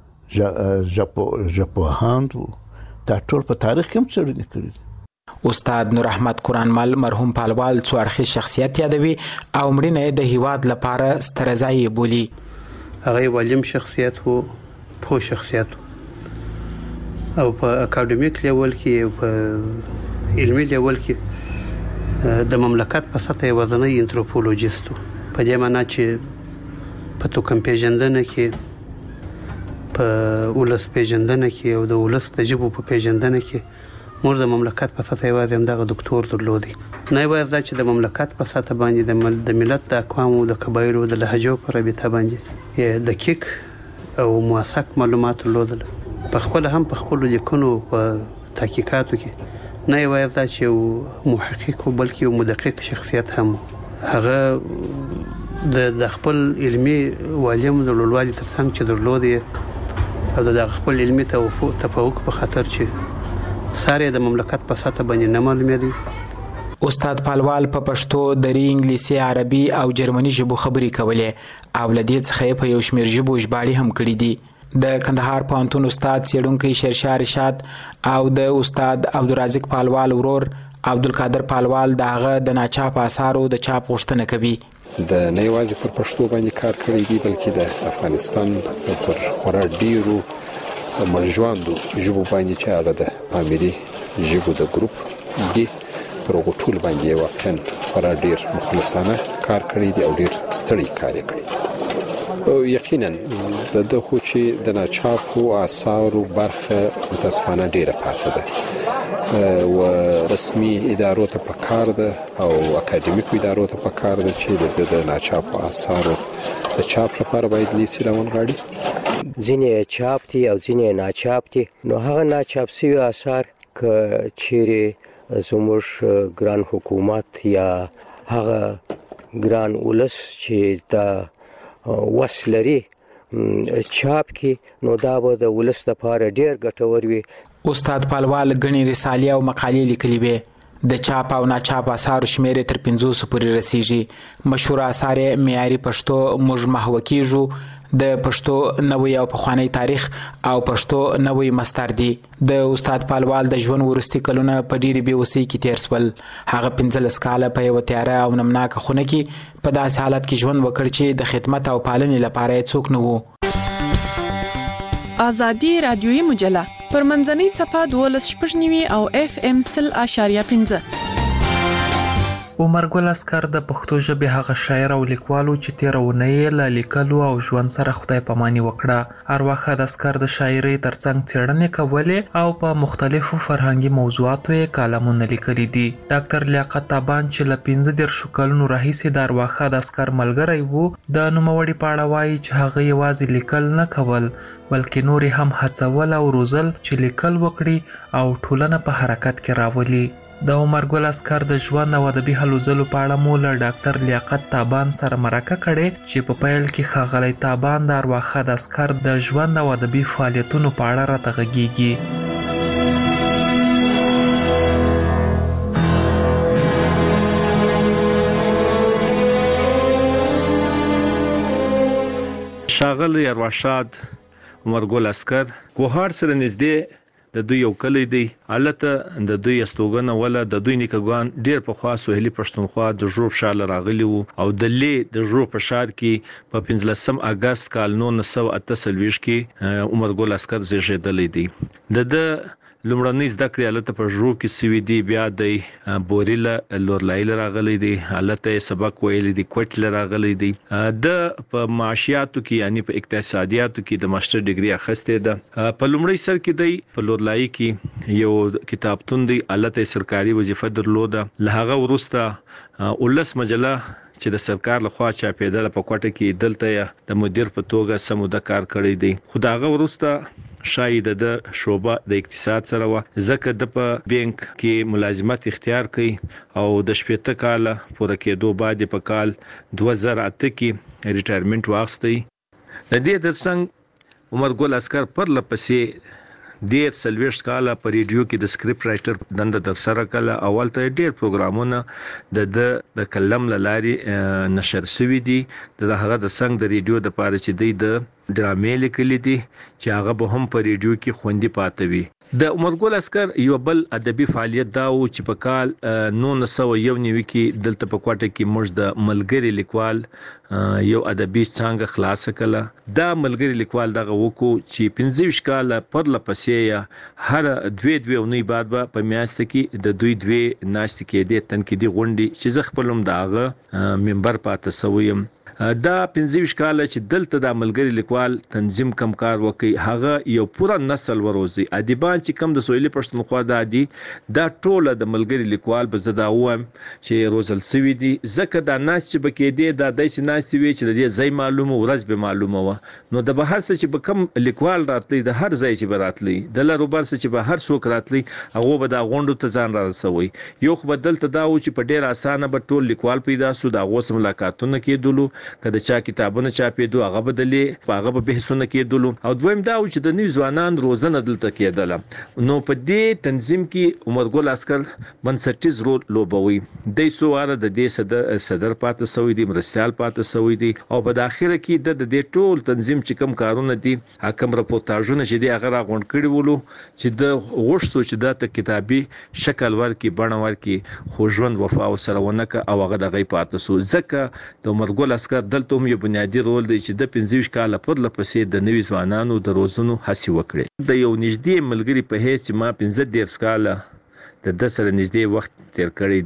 ژبپوهاند و. دا ټول په تاریخ کې هم څېړنې کړي دي. استاد نور احمد قرآنمل مرحوم پالوال څو اړخیز شخصیت یادوي او مړینه یې د هیواد لپاره ستره ځای بولي. هغه یو عالم شخصیت و، پوه شخصیت و او په اکاډمیک لیول کې او په علمي لیول کې د مملکت په سطح یوازینی انتروپولوژیست و. په دې معنا چې په توکم پیژندنه کې، په ولس پیژندنه کې او د ولس د ژبو په پیژندنه کې موږ د مملکت په سطح یوازې همدغه دکتور درلودی. نه یوازې دا چې د مملکت په سطح باندې د ملت د اقوامو د قبایلو د لهجو په رابطه باندې دقیق او موثق معلومات درلودل. په خپل هم په خپل لیکنو په تحقیقاتو کې نه یوازې دا چې یو محقق بلکې یو مدقق شخصیت هم. هغه د خپل علمي والیم د لوړوالي ترڅنګ چې درلودی او د خپل علمي تفوق په خاطر چې ساره د مملکت په سطح باندې نه معلومېدي. استاد پالوال په پښتو، دری، انګلیسي، عربي او جرمني ژبو خبرې کولې او له دې څخه په یو شمېر ژبو ژباړې هم کړي دي. د کندهار پوهنتون استاد څېړونکی شیرشاه رشاد او د استاد عبدالرزاق پالوال ورور عبدالقادر پالوال د هغه د ناچاپ اثارو د چاپ غوښتنه کوي. د نه یوازې پر پښتو باندې کار کړی دی بلکې د افغانستان پر خورا ډیرو مرجواندو ژبو باندې چې هغه د پامیري ژبو د ګروپ دی پر هغو ټول باندې واقعا خورا ډیر مخلصانه کار کړی دی او ډیر ستړی کار یې کړی. یقینا د خو چې د ناچاپو آثارو برخه متاسفانه ډیره پاتې ده و رسمي ادارو ته پکار ده او اکاډمیکو ادارو ته پکار ده چې د ناچاپو آثارو د چاپ لپاره باید لیست راونغاړي. ځینې چاپ دي او ځینې ناچاپ دي. نو هغه ناچاپ شوي آثار که چیرې زموږ ګران حکومت یا هغه ګران ولس چې د وس لري چاپ کې، نو دا به د ولس لپاره ډیر ګټور وي. استاد پالوال غني رسالې او مقالې لیکلي وي. د چاپ او ناچاپ آثار شمیر تر پنځوس پورې رسیږي. مشهور آثار معیاري پښتو موږ محو کیږو، د پښتو نوې او پخوانی تاریخ او پښتو نوې مستر دي. د استاد پالوال د ژوند ورستي کلونه په ډېری بېوسۍ کې تیر سول. هغه پنځلس کاله په یو تیاره او نمناکه خونه کې په داسې حالت کې ژوند وکړ چې د خدمت او پالنې لپاره یې څوک نه وو. آزادي رادیویي مجله پر منځنۍ څپه دولس شپږ نوي او اف ام سل اشاریه پنځه. عمر ګل اسکر د پښتو ژبې هغه شاعر او لیکوالو چې تیرونه یې له لیکلو او ژوند سره خدای پاماني وکړه. ارواښاد اسکر د شاعرۍ ترڅنګ څېړنې کولې او په مختلفو فرهنګي موضوعاتو یې کالمونه لیکلي دي. ډاکټر لیاقت تابان چې له پنځه دېرشو کلونو راهیسې د ارواښاد اسکر ملګری و، د نوموړي په اړه وایي چې هغه یوازې لیکل نه کول بلکې نور هم هڅول او روزل چې لیکل وکړي او ټولنه په حرکت کې راولي. د عمر ګل اسکر د ژوند او ادبي هلو ځلو په اړه مو له ډاکټر لیاقت تابان سره مرکه کړې چې په پیل کې ښاغلی تابان د ارواښاد اسکر د ژوند او ادبي فعالیتونو په اړه راته غږېږي. ښاغلی ارواښاد عمر ګل اسکر کوهار سره نږدې د دوی یو کلی دی. البته د دوی استوګنه ولا د دوی نیکګان ډیر په خوا سوهلي پښتونخوا د ژوب شال راغلی وو او د لې د ژوب په شار کې په پنځلسم اگست کال نولس سوه اته څلوېښت کې عمر ګل اسکر زیږیدلی دی. د د لومړنۍ زده کړې البته په ژوب کې سوي دي. بیا د بوریله لورلایل راغلی دی. البته سبق ویلی دی کوټل راغلی دی. د په معاشیاتو کې یعنی په اقتصادیاتو کې د ماستر ډیګري اخیسته ده. په لومړی سر کې دی په لورلای کې یو کتابتون دی. البته سرکاري وظیفه درلوده. له هغه وروسته ولس مجله چې د سرکار لخوا چاپېدله په کوټه کې دلته د مدیر په توګه سموده کار کړی دی. خو دا هغه وروسته شاید د شوبه د اقتصاد سره و ځکه د په بانک کې ملازمت اختیار کړي او د شپږ کاله پوره کېدو بعد په کال دوه زره اته کې ریټایرمنټ واخیستی. د دې ترڅنګ عمر ګل اسکر پر لپسې ډیر سلويش کاله په ریډیو کې د سکرپټ رائټر دنده تر سره کله. اول ته ډیر پروګرامونه د د کلم لاري نشر شوي دي. د هغه د څنګه د ریډیو د پاره چې دی د ډرامې لیکلي دي چې هغه به هم په ریډیو کې خوندي پاتې وي. د عمر ګل اسکر یو بل ادبي فعالیت دا و چې په کال نولس سوه یو نوي کې دلته په کوټه کې موږ د ملګری لیکوال یو ادبي څانګه خلاصه کړه. دا ملګری لیکوال دغه وکړو چې پنځه ویشت کاله پر لپسې هر دوی دوی اونۍ بعد به په میاشت کې د دوی دوی ناشته کېدې تنقیدي غونډې چې زه خپل هم دغه ممبر پاتې سویم. دا پنځه ویشت کاله چې دلته د ملګری لیکوال تنظیم کم کار وکړي هغه یو پوره نسل وروزي. ادیبان چې کم د سویلي پښتونخوا د دي دا ټوله د ملګری لیکوال به زدا وایم چې روزل سوي دي. ځکه دا ناس چې بکې دي دا داسې ناس وي چې د دې ځای معلومه ورځ به معلومه و. نو د بهر څه چې به کم لیکوال راتلی د هر ځای چې به راتلی د لروبر څه چې به هر څوک راتلی هغه به دا غونډو ته ځان را رسوي. یو خو به دلته دا و چې په ډیر اسانه به ټول لیکوال پیدا سو. دا غوس ملاقاتونه کېدلو کله چا کتابونه چاپېدو هغه بدلې هغه به بحثونه کېدلو. او دویم دا و چې د نوي ځوانان روزنه دلته کېدله. نو په دې تنظیم کې عمر ګل اسکر بنسټیز رول لوبوي. د څو واره د دې صدر صدر پاتې سوی دی، مرستيال پاتې سوی دی او په داخله کې د دې ټول تنظیم چې کوم کارونه دي حکم راپورتاژونه چې دی هغه راغونډ کړي ولو چې د غوښتو چې د کتابي شکل ورکی بڼه ورکی خو ژوند وفا او سره ونکه او هغه دغه پاتې سو. ځکه د عمر ګل اسکر دلته هم یو بنیادی رول دی چې د پنځه ویشت کاله پر لپسې د نوي ځوانانو د روزنو هڅې وکړي. د یو نږدې ملګری په هیڅ چې ما پنځه دېرش کاله د ده سره نږدې وخت تیر کړی دی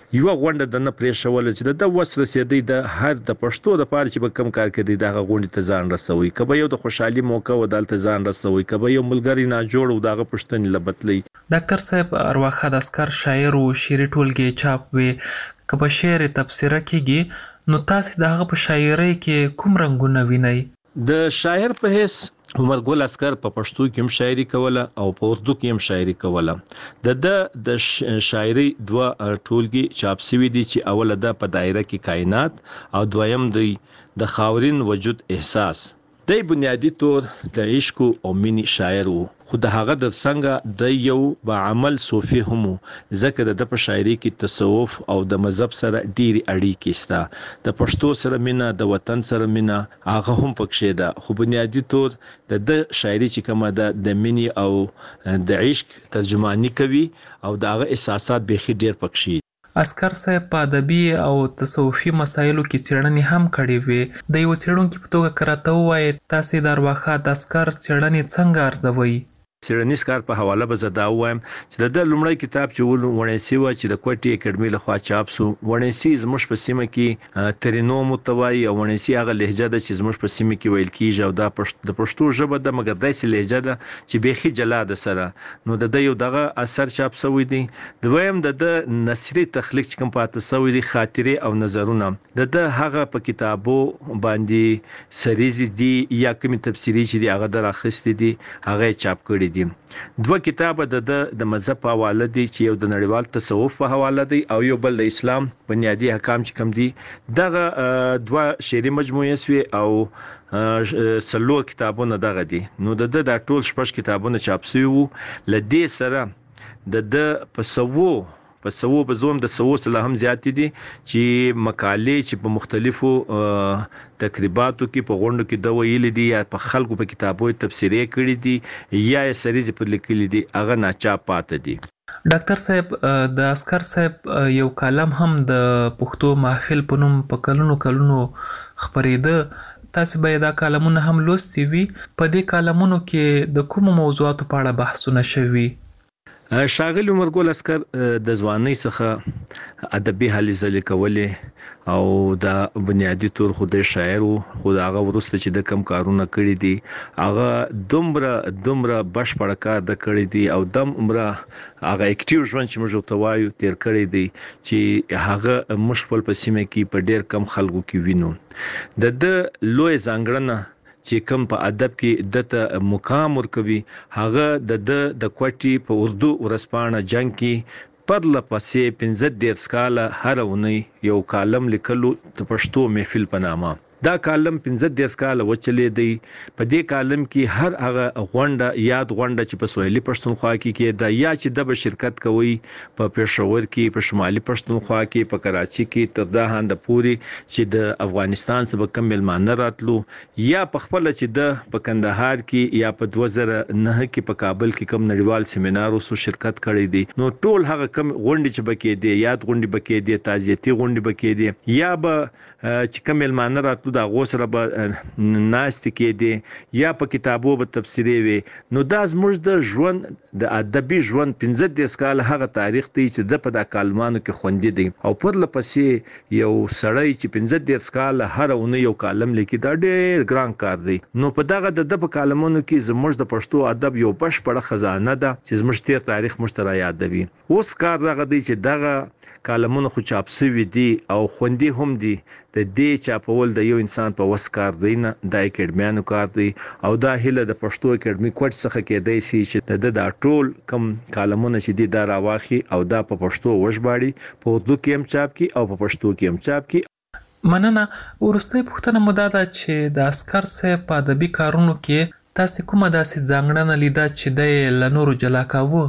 یو غونډه د نه پرې شول چې د وس رسیدي د هر د پښتو د پاره چې به کم کار کړي دغه غونډه ته ځان رسوي کبه یو د خوشحالي موقع و دلته ځان رسوي کبه یو ملګری نه جوړ او دغه پښتنې لبتلی. ډاکټر صاحب ارواخه د اسکر شاعر او شعري ټولګي چاپ وي کبه شعر تفسیره کیږي نو تاسو دغه په شاعرۍ کې کوم رنگونه وینئ؟ د شاعر په هیڅ عمر ګل اسکر په پښتو کې هم شاعري کوله او په اردو کې هم شاعري کوله. د د د شاعري دوه ټولګي چاپ شوي دي چې اوله ده په دایره کې کائنات او دویم دی د خاورین وجود احساس. د بنیادی طور د عشق او مینې شاعر وو خو د هغه د څنګه د یو با عمل صوفي هم ذکر د په شاعري کې تصوف او د مذهب سره ډيري اړیکې ستا د پښتو سره مینا د وطن سره مینا هغه هم پکښې ده خو بنیادی طور د د شاعري چې کومه ده د مینې او د عشق ترجمانی کوي او د هغه احساسات به خې ډیر پکښې. اسکر صاحب په ادبي او تصوفي مسایلو کې څېړنې هم کړې وې. د یو څېړونکي په توګه کراته وایي تاسو د ارواخه د اسکر څېړنې څنګه ارزوئ؟ څېړنیز کار په حواله به زه دا ووایم چې د لومړی کتاب چې ونیسي و چې د کوټې اکیډمي لخوا چاپ سو ونیسي زموږ په سیمه کې ترینو متوای او ونیسي هغه لهجه ده چې زموږ په سیمه کې ویل کیږي او دا د پښتو ژبه د مګر داسې لهجه ده چې بیخي جلا ده سره نو د یو دغه اثر چاپ شوی دی. دویم د نثري تخلیق چې کوم پاتې شوی دی خاطره او نظرونه د د هغه په کتابو باندې سریزي دي یا کومي تفسیری چې دی هغه دراخستې دي هغه چاپ کړی دي. دوه کتاب د د مذهب په حواله دي چې یو د نړیوال تصوف په حواله دی او یو بل د اسلام بنیادی احکام چې کوم دي دغه دوه شعري مجموعې سوي او سلو کتابونه دغه دي. نو د د ټول شپږ کتابونه چاپ شوي وو لدې سره د د په سوو په سوو په زوم د سوو سره هم زیات دي چې مقالې چې په مختلفو تقریباتو کې په غونډو کې د ویل دي یا په خلکو په کتابو تفسیرې کړې دي یا سریز په لیکلي دي هغه ناچاپ پاتې دي. ډاکټر صاحب د اسکر صاحب یو کالم هم د پښتو محفل په نوم په کلونو کلونو خپرېده تاسو به دا کالمونه هم لوستي وي. په دې کالمونو کې د کوم موضوعاتو په اړه بحثونه شوي؟ شاغل عمر ګل اسکر د ځوانۍ څخه ادبي هلې ځلې کولې او د بنیادی طور خو د شاعر خو هغه ورسته چې د کم کارونه کړی دي هغه دومره دومره بشپړ کار د کړی دي او دم عمره هغه اکټیو ژوند چې موږ ته وایو تیر کړی دي چې هغه مشپل په سیمه کې په ډیر کم خلکو کې وینو. د د لوی ځانګړنه چې کوم په ادب کې دته مقام ورکوي هغه د د کوټي په اردو ورسپانه جنگ کې پر لپسې پنځه ډیر سکاله هر اونۍ یو کالم لیکلو د پښتو محفل په نامه دا کالم پنځه ډیر سکاله وچلې دی. په دې کالم کې هر هغه غونډه یاد غونډه چې په سویلي پښتونخوا کې کې دا یا چې د شرکت کوي په پېښور کې په شمالي پښتونخوا کې په کراچي کې تر دا هند پوري چې د افغانستان څخه کم ملمانه راتلو یا په خپل چې د په کندهار کې یا په دوه زره نه کې په کابل کې کم نړیوال سیمینار وسو شرکت کړی دي. نو ټول هغه کم غونډې چې بکې دي یاد غونډې بکې دي تعزیتي غونډې بکې دي یا به چې کم ملمانه راتلو دا غوسره به ناست کې دي یا په کتابو به تفسیری وي. نو دا زموږ د ژوند د ادبي ژوند پنځه د سکال هغه تاریخ دی چې د په د کالمانو کې خوندې دي او پر لپسې یو سړی چې پنځه د سکال هر اونۍ یو کالم لیکي دا ډېر ګران کار دی. نو په دغه د په کالمونو کې زموږ د پښتو ادب یو بشپړه خزانه ده چې زموږ تیر تاریخ مشترا یادوي. اوس کار دغه دی چې دغه کالمونه خو چاپ شوي دي او خوندې هم دي. د دې چاپول د یو انسان په وس کار دی نه د اکیډمیانو کار دی او دا هله د پښتو اکیډمي کوټ څخه کېدای شي چې د د ټول کم کالمونه چې دي دا راواخي او دا په پښتو وژباړي په اردو کې هم چاپ کی او په پښتو کې هم چاپ کی. مننه. ورسته پوښتنه مو دا ده چې د اسکر صاحب په ادبي کارونو کې تاسو کومه داسې ځانګړنه لیده چې د لنورو جلا کاوه؟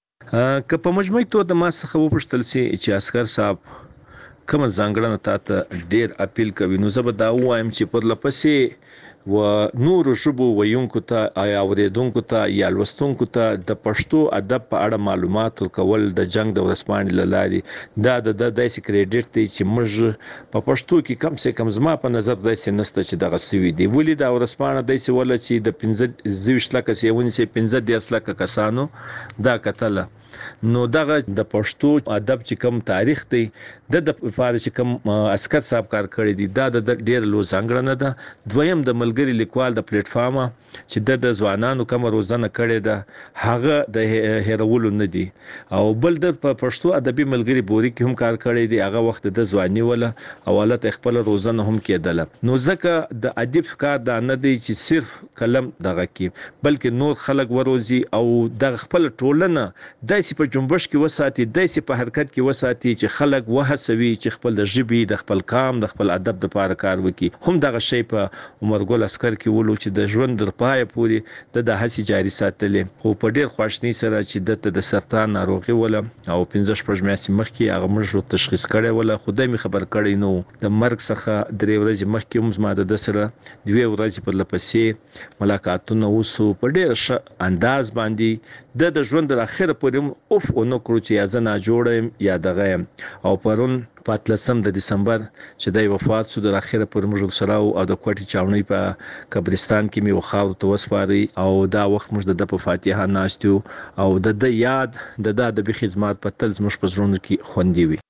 که په مجموعي توګه د ما څخه وپوښتل شي چې اسکر صاحب کومه ځانګړنه تاسو ډیر اپیل کوي نو زه به دا وایم چې پر لپسې و نور ژبو ویونکو ته یا اوریدونکو ته یا لوستونکو ته د پښتو ادب په اړه معلومات ورکول د جنگ د ورسپانې لاري دا د داسې کریډټ دی چې موږ په پښتو کې کم سه کم زما په نظر داسې نسته چې دغه سوي دی ولی دا ورسپانه داسې ولا چې د پنځه زویش لکه سیونی سي پنځه دیرش لکه کسانو دا کتله نو دغه د پښتو ادب چې کوم تاریخ دی د د فارسی چې کوم اسکر صاحب کار کړی دی دا د ډیر لو ځنګړنه ده دویم د ملګری لیکوال د پلیټ فارم چې د د ځوانانو کوم روزنه کړی ده هغه د هیرولو نه دی او بل د پښتو ادبي ملګری بوري کې هم کار کړی دی هغه وخت د ځواني ولا اولت خپل روزنه هم کېدله نو ځکه د ادب کار دا نه دی چې صرف قلم دغه کې بلکې نور خلک وروزي او د خپل ټولنه د داسې په جنبش کې وساتي داسې په حرکت کې وساتي چې خلک وهڅوي چې خپل د ژبې د خپل قام د خپل ادب د لپاره کار وکړي هم دغه شی په عمر ګل اسکر کې ولو چې د ژوند تر پایه پورې د د هڅې جاري ساتلې خو په ډیر خوشنۍ سره چې د سرطان ناروغي ولا او پنځه شپږ میاشتې مخکې هغه موږ تشخیص کړی ولا خدای می خبر کړی نو د مرګ څخه درې ورځې مخکې هم زما د سره دوه ورځې پر لپسې ملاقاتونه وسو په ډیر ښه انداز باندې د د ژوند تر اخره پورې اوف او نو کړو چې یا زه نه جوړم یا دغه او پرون پاتلسم د دسمبر چې د وفات شو د اخره پر موږ سره او د کوټي چاونۍ په قبرستان کې می وخاو ته وسپاري او دا وخت موږ د په فاتحه ناشتو او د د یاد د د د خدمات په تل زموږ په زړونو کې خوندي وي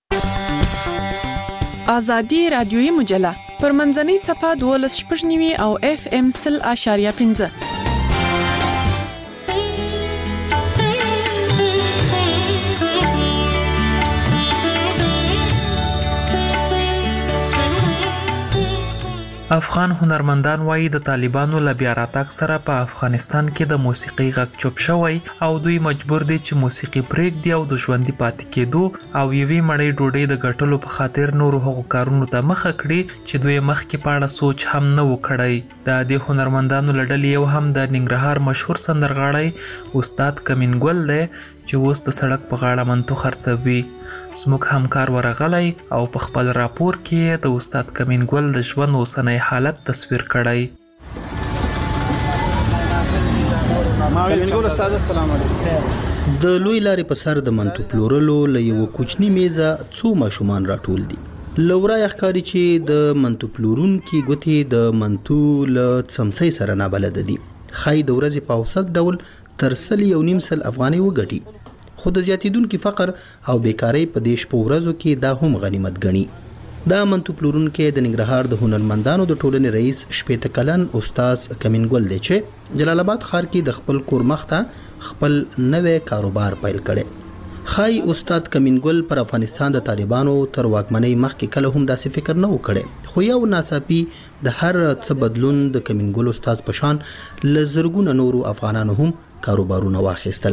ازادي رادیوي مجله پر منځنۍ صفه دولس شپږ او اف ام سل اشاریه پنځه افغان هنرمندان وایي د طالبانو له بیا راتګ سره په افغانستان کې د موسیقي غږ چوپ شوی او دوی مجبور دي چې موسیقي پرېږدي او د ژوندۍ پاتې کېدو او یوې مړۍ ډوډۍ د ګټلو په خاطر نورو هغو کارونو ته مخه کړي چې دوی مخکې په اړه سوچ هم نه و کړی د دې هنرمندانو له ډلې یو هم د ننګرهار مشهور سندرغاړی استاد کمینګل دی چې اوس د سړک په غاړه منتو خرڅوي زموږ همکار ورغلی او په خپل راپور کې د استاد کمینګل د ژوند اوسنی حالت تصویر کړی د لوی لارې په سر د منتو پلورلو له یو کوچني میزه څو ماشومان راټول دي لورا یخکاری چې د منتو پلورونکي ګوتې د منتو له څمڅۍ سره نه بلد دي خای د ورځې په اوسط ډول تر سل یو نیم سل افغانۍ وګټي خو د زیاتیدونکي فقر او بیکاری په دیش په ورځو کې دا هم غنیمت ګڼي دا منتو پلورونکي د ننګرهار د هنرمندانو د ټولنې رئیس شپېته کلن استاد کمینګل دی چې جلال آباد ښار کې د خپل کور مخته خپل نوې کاروبار پیل کړي خای استاد کمینګل پر افغانستان د طالبانو تر واکمنۍ مخکې کله هم داسې فکر نه وکړي خو یو ناڅاپي د هر څه بدلون د کمینګل استاد په شان ل زرګونه نورو افغانانو هم کاروبارونه واخیستل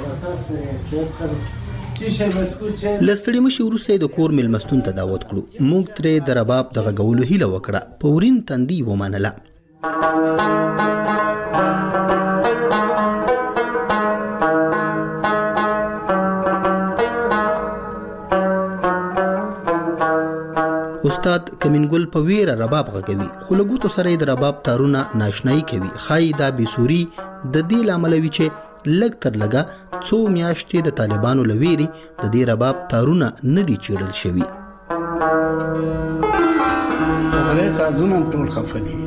لستړي مشي ورسته د کور ملمستون ته دعوت کړو موږ ترې د رباب د غږولو هیله وکړه پورین تندي ومنله استاد کمینګل په ویره رباب غږوي خو له ګوتو سره د رباب تارونه ناشنایي کوي خای دا بيسوري د دې لامل وی چې لګ تر لګه څو میاشتې د طالبانو لويري د دې رباب تارونه نه دي چیرل شوی ولې سازونه ټول خفدي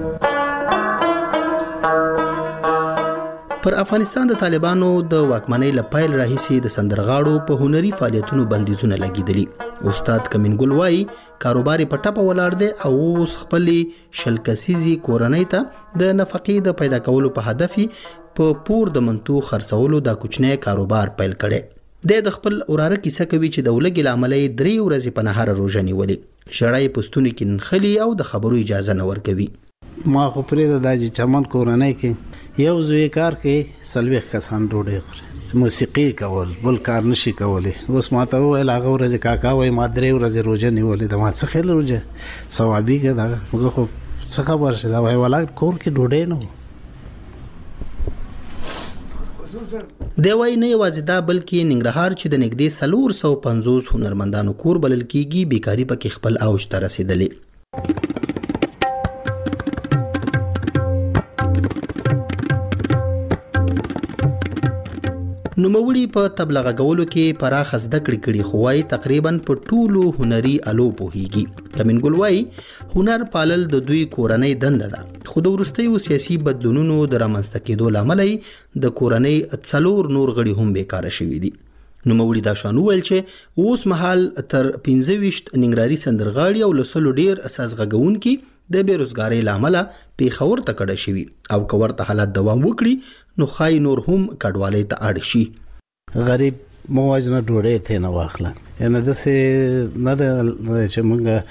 پر افغانستان د طالبانو د واکمنۍ لپایل راهیسي د سندرغاړو په هنري فعالیتونو بندیزونه لګیدلي استاد کمینګل وایي کاروبار په ټاپه ولاړ دی او اوس خپل شلکسيزي کورنۍ ته د نفقې د پیدا کولو په هدف په پور د منتو خرڅولو د کوچنی کاروبار پیل کړي د خپل اوراره کیسه کوي چې د ولګي لاملې درې ورځې په نهار روزه نیولې شړای پستونی کې نخلي او د خبرو اجازه نه ورکوي ما خو پرې د داجی چمن کورنۍ کې یو زوی کار کې سلويخ کسان ډوډۍ خوري موسیقي کول بل کار نشي کولی اوس ماته ویل هغه ورځ کاکا وای ما درې ورځې روزه نیولې د ما څه خل روزه ثوابي کې دا موږ خو څه خبر شه دا وای ولا کور کې ډوډۍ نه دی وای نه یوازې دا بلکې ننګرهار چې د نږدې سلور سو پنځوس هنرمندانو کور بلل کیږي بیکاری پکې خپل اوج ته رسیدلې نوموړي په تبله غږولو کې پراخه زده کړې کړي خو وايي تقریبا په ټولو هنري الو پوهیږي. لمن ګل وايي هنر پالل د دوی کورنۍ دنده ده خو د وروستیو سیاسي بدلونونو د رامنځته کېدو له امله د کورنۍ څلور نور غړي هم بیکاره شوي دي. نوموړي دا شان وویل چې اوس مهال تر پنځه ویشت ننګرهاري سندرغاړي او له سلو ډېر اساس غږونکي د بیروزګارۍ له امله پیښور ته کډه شوي او که ورته حالت دوام وکړي نو ښایي نور هم کډوالۍ ته اړ شي. غریب موجنه ډوډۍ ته نه واخله یعنی داسې نه ده چې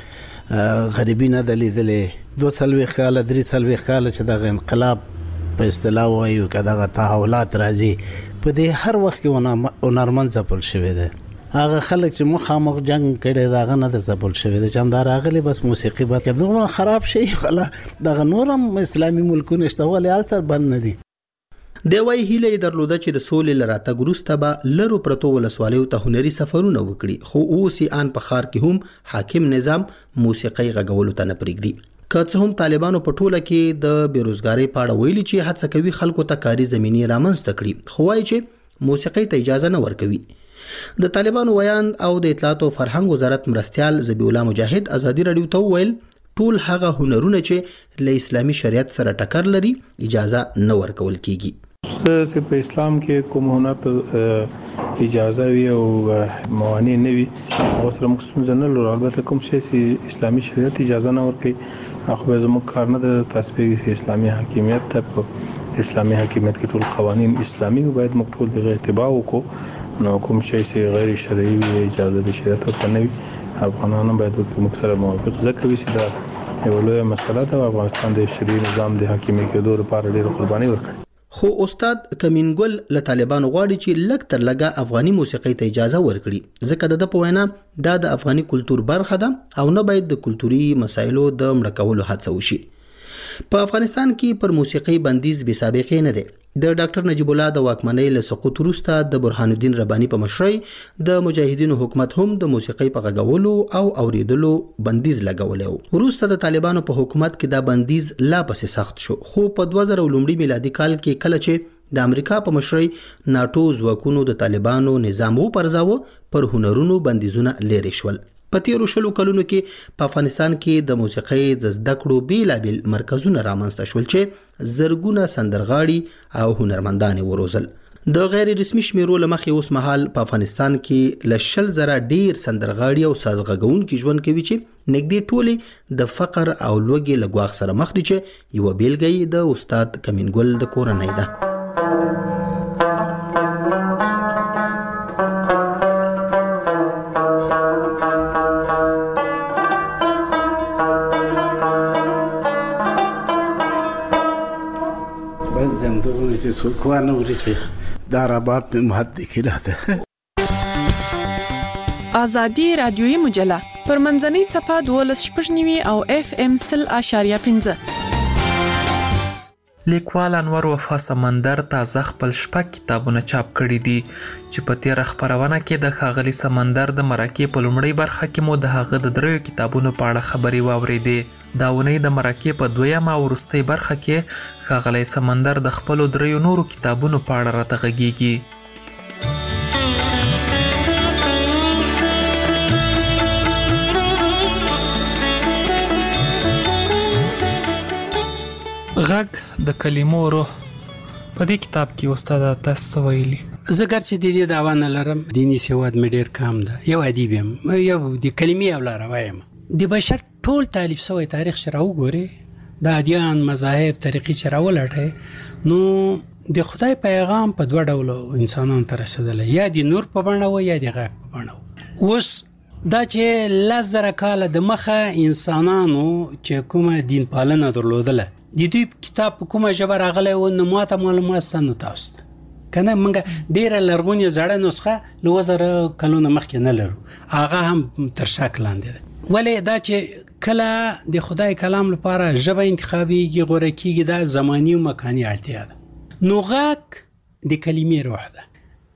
موږ غریبي نه ده لیدلې دوه څلوېښت کاله درې څلوېښت کاله چې دغه انقلاب په اصطلاح وایو که دغه تحولات راځي په دې هر وخت کې هنرمند ځپل شوی دی. هغه خلک چې مخامخ جنگ کړي داغه نه د ځپل شوی دی چې همدا راغلی بس موسیقي به دومره خراب شي ولا دغه نور هم اسلامي ملکونه شته ولې هلته بند نه دي. دی وایي هیله یې درلوده چې د سولې له راتګ وروسته به لرو پرتو ولسوالیو ته هنري سفرونه وکړي خو اوس یې ان په ښار کې هم حاکم نظام موسیقۍ غږولو ته نه پرېږدي. که څه هم طالبانو په ټوله کې د بیروزګارۍ په اړه ویلي چې هڅه کوي خلکو ته کاري زمینې رامنځته کړي خو وایي چې موسیقۍ ته اجازه نه ورکوي. د طالبانو ویاند او د اطلاعات او فرهنګ وزارت مرستيال ذبیح الله مجاهد ازادي رادیو ته ویل ټول هغه هنرونه چې له اسلامي شریعت سره ټکر لري اجازه نه ورکول کیږي. څه په اسلام کې کوم هنر ته اجازه وي او موانع نه وي او سره مخصوص نه لري البته کوم شی چې اسلامي شریعت اجازه نه ورکوي خو زموږ کار نه د تاسبیح اسلامي حاکمیت ته اسلامي حاکمیت کې ټول قوانين اسلامي باید موږ ټول دغه اتباع وکړو نو کوم شی چې غیر شرعي وي اجازه د شریعت ورته نه وي افغانانو باید موږ سره موافق ذکر وي چې دا یو لوی مسله ده. افغانستان د شرعي نظام د حاکمیت کېدو لپاره ډېر قرباني ورکړي. خو استاد کمینګل له طالبانو غواړي چې لږ تر لږه افغاني موسیقۍ ته اجازه ورکړي ځکه د په وینا دا د افغاني کلچر برخه ده او نه باید د کلتوري مسایلو د مړه کولو هڅه وشي. په افغانستان کې پر موسیقۍ بندیز بې سابقې نه دی. د ډاکټر نجیب الله د واکمنۍ له سقوط وروسته د برهان الدین رباني په مشرۍ د مجاهدینو حکومت هم د موسیقۍ په غږولو او اوریدلو بندیز لګولی و. وروسته د طالبانو په حکومت کې دا بندیز لا پسې سخت شو خو په دوه زره لومړي میلادي کال کې کله چې د امریکا په مشرۍ ناټو ځواکونو د طالبانو نظام وپرځاوه پر هنرونو بندیزونه لرې شول. په تیرو شلو کلونو کې په افغانستان کې د موسیقۍ د زده کړو بیلابیل مرکزونه رامنځته شول چې زرګونه سندرغاړي او هنرمندان وروزل. د غیر رسمي شمیرو له مخې اوس مهال په افغانستان کې ل شل زره ډیر سندرغاړي او سازغږونکي ژوند کوي چې نږدې ټولې د فقر او لوږې له ګواښ سره مخ دي چې یوه بیلګه د استاد کمینګل د کورنۍ ده. سوکوانه وري چې دا رباب په مهد کې راته. ازادي رادیوي مجله پر منځنۍ صفه دولس شپږ او اف ام سل اشاریه پنځه. لیکوال انور وفا سمندر تازه خپل شپږ کتابونه چاپ کړي دي چې په تیر خبرونه کې د ښاغلي سمندر د مرکې په لومړۍ برخه کې مو د هغه د دریو کتابونو په اړه خبرې واورېدې. دا ونې د مرکې په دویم او وروستۍ برخه کې ښاغلی سمندر د خپلو دریو نورو کتابونو په اړه راته غږیږي. غږ د کلمو روح په دې کتاب کې استاد تاسو څه ویلي؟ زه ګرچې د دې دعوا نه لرم دیني سواد مې ډېر کم ده یو ادیب یم یو د کلمې اوله وایم د بشر ټول تالیف سوی تاریخ چې راوګورې د ادیان مذاهب طریقې چې راولټې نو د خدای پیغام په دوه ډولو انسانانو ته رسېدلی یا د نور په بڼه و یا د غږ په بڼه و. اوس دا چې لس زره کاله د مخه انسانانو چې کومه دین پالنه درلودله د دوی کتاب په کومه ژبه راغلی و نو ماته معلومات شته نو تاسو ته که نه موږ ډېره لرغونې زړه نسخه له اوه زره کلونو مخکې نه لرو هغه هم تر شک لاندې ده. ولې دا چې کله د خدای کلام لپاره ژبه انتخابیږي غوره کیږي دا زماني او مکاني اړتیا ده. نو غږ د کلمې روح ده.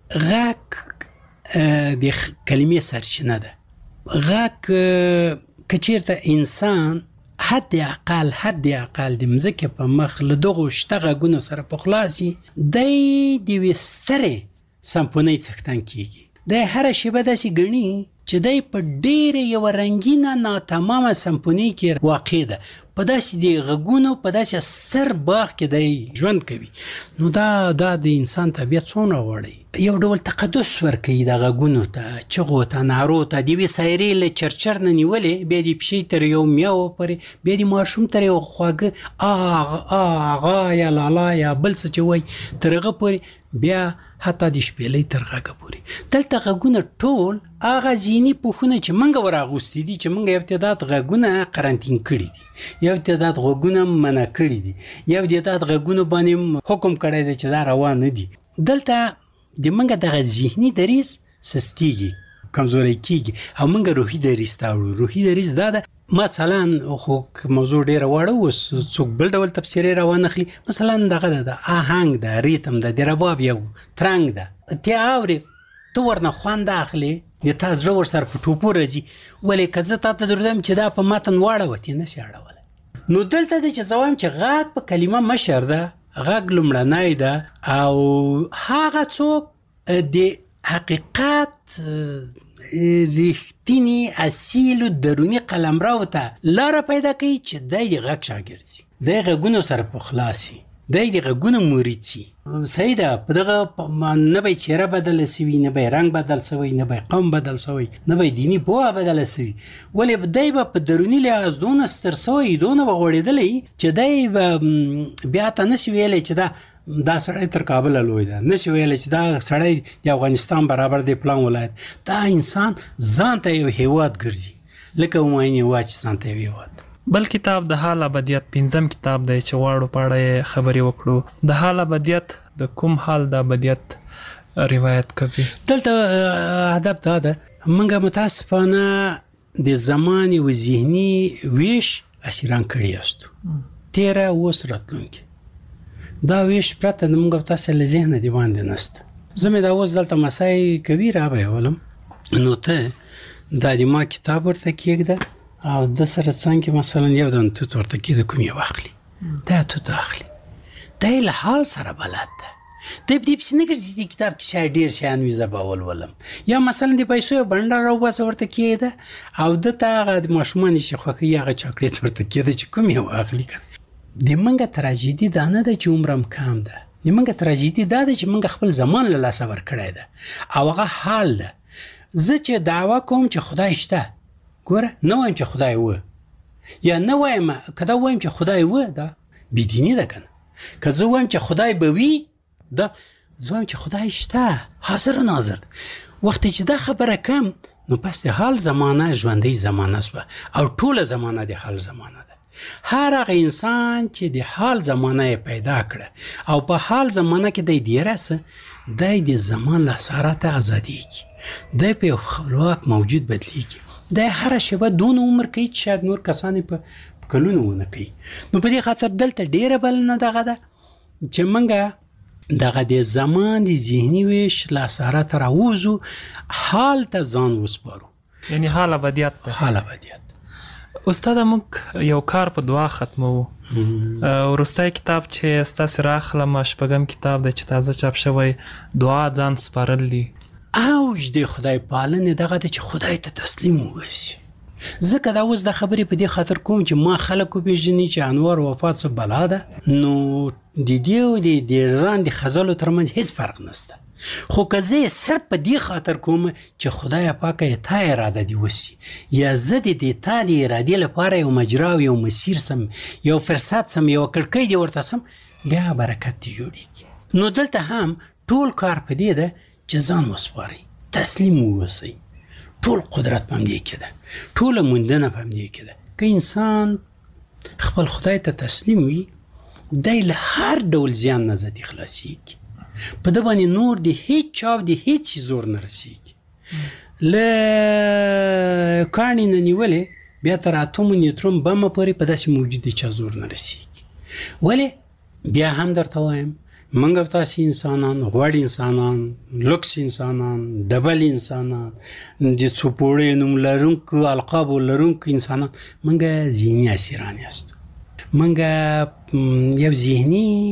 غږ د کلمې سرچینه ده. غږ که چېرته انسان حد اقل حد اقل د مځکې په مخ له دغو شته غږونو سره پخلا سي دی د یوې سترې سمفوني څښتن کیږي د هر شیبه داسې غني چې دای په ډېر یو رنگینه ناتمامه سمفوني کې واقع ده په داسې دی غږونو په داسې ستر باغ کې دی ژوند کوي نو دا دا د انسان طبیعت څونه غواړي یو ډول تقدس ورکوي د غږونو ته چغو ته نارو ته د وی سایرې له چرچر نه نیولې بیا د پښې تر یو میاو پرې بیا د ماشوم تر یو خواږه اغ اغ یا لالا یا بل څه چې وای تر هغه پورې بیا حتی د شپېلې تر غږه پورې دلته غږونه ټول هغه ذهني پوښونه چې موږ ورغوستي دي چې موږ یو تعداد غږونه قرنطین کړي دي یو تعداد غږونه منع کړي دي یو تعداد غږونه باندې حکم کړی دی چې دا روان نه دي دلته د موږ دغه ذهني دریځ سستیږي کمزوري کیږي او موږ روحي دریځ ته وړو روحي دریځ دا ده مثلا خو موضوع ډیره واړه اوس څوک بل ډول تفسیر روان اخلي مثلا دغه د آهنګ د ریتم د رباب یو ترنګ ده ته اوري تو ورنه خوند اخلي د تاسو ور سر په ټوپو راځي ولې کزه تا ته دردم چې دا په متن واړه وتی نه شاړه نو دلته د چې زوام چې غاټ په کلمه مشر ده غږ لمړنای ده او هغه څوک د حقیقت ریښتینی اصیل او درونی قلمرو ته لار پیدا کوي چې دای غږ شاګردي دای غږونو سره په خلاصي دای د غږونو مرید شي صحیح ده په دغه نه به چهره بدل شي نه به رنگ بدل شي نه به قوم بدل شي نه به دینی بوه بدل شي ولې دای په درونی لحاظ دون ستر شوی دون وغوړېدلې چې دای بیا ته نشي ویلې چې دا دا سړی تر کابل لوی ده نشي ویلې چې دا سړی د افغانستان برابر دی پلان ولایت دا انسان ځان ته یو هیواد ګرځي لکه وایي واچ ځان ته هیواد بل کتاب د حال ابدیت پنځم کتاب دی چې واړو پاړه خبرې وکړو د حال ابدیت د کوم حال د ابدیت روایت کوي دلته ادب دا ده موږ متاسفانه د زمان او ذهني ویش اسیران کړی است تیرا اوس راتلونکي دا ویش پرته موږ تاسو له ذهن دی باندې نست زمي دا اوس دلته مسای کوي را به ولم نو ته دا د ما کتاب ورته کېږده او د سره څنګه مثلا یو دن تو ورته کې د کومي واخلي دا تو داخلي دا له حال سره بلد ده د دې په سینګر چې کتاب کې شای ډیر شان وي زبول ولم یا مثلا د پیسو بندر او بس ورته کېده او د تاغه د ماشومان شي خو کې هغه چاکلیټ ورته کېده چې کومي واخلي کړه د منګه تراژیدي دانه د چې عمرم کم ده د منګه تراژیدي دا ده چې منګه خپل زمان له لاس ور کړی ده او هغه حال ده زه چې دعوا کوم چې خدای شته ګوره نه وایم چې خدای و یا نه وایم کدا وایم چې خدای و دا بيدینی ده کنه که زه وایم چې خدای به وي دا زه وایم چې خدای شته حاضر و ناظر وخت چې دا خبره کم نو پس د حال زمانه ژوندۍ زمانه سو او ټوله زمانه د حال زمانه ده هر هغه انسان چې د حال زمانه پیدا کړه او په حال زمانه کې د دیرسه د د زمان له سارته ازادي کی د په خپلواک موجود بدلیږي د هر شیبه دون عمر کوي چې شاید نور کسان په کلونو ونه کوي نو په دې خاطر دلته ډیره بل نه دغه ده چې منګه دغه د زمان د ذهني ویش لا سره تر اوزو حال ته ځان وسپارو یعنی حال ابدیت ته حال ابدیت استاد موږ یو کار په دعا ختمو ورستای کتاب چې ستاسو راخله مشپګم کتاب د چې تازه چاپ شوی دعا ځان سپارل دي اوج د خدای پالنه دغه چې خدای ته تسلیم وسی زکه دا اوس د خبرې په دې خاطر کوم چې ما خلکو پیژنې چې انوار وفات څه بلا ده نو د دې او د ایران د خزالو ترمنځ هیڅ فرق نشته خو که زه صرف په دې خاطر کوم چې خدای پاک یې تا اراده دی وسی یا زه دې تا د ارادې لپاره یو مجرا او یو مسیر سم یو فرصت سم یو کړکۍ دی ورته سم بیا برکت دی جوړیږي نو دلته هم ټول کار په دې ده چې ځان وسپاري تسلیم ووسی ټول قدرت په دې کې ده ټول مندنه په دې کې ده که انسان خپل خدای ته تسلیم وي دای له هر ډول زیان نه زتی خلاصيږي په د باندې نور د هیڅ چاو د هیڅ زور نه رسیږي ل کانی نه نیولې بیا تر اتوم نیوترون بم پورې په داسې موجود چې زور نه رسیږي ولې بیا هم درته وایم منګ تاسو انسانان غوړ انسانان لوکس انسانان ډبل انسانان د څوپوړې نوم لرونکو القاب لرونکو انسانان منګ ذهني اسیران یاست منګ یو ذهني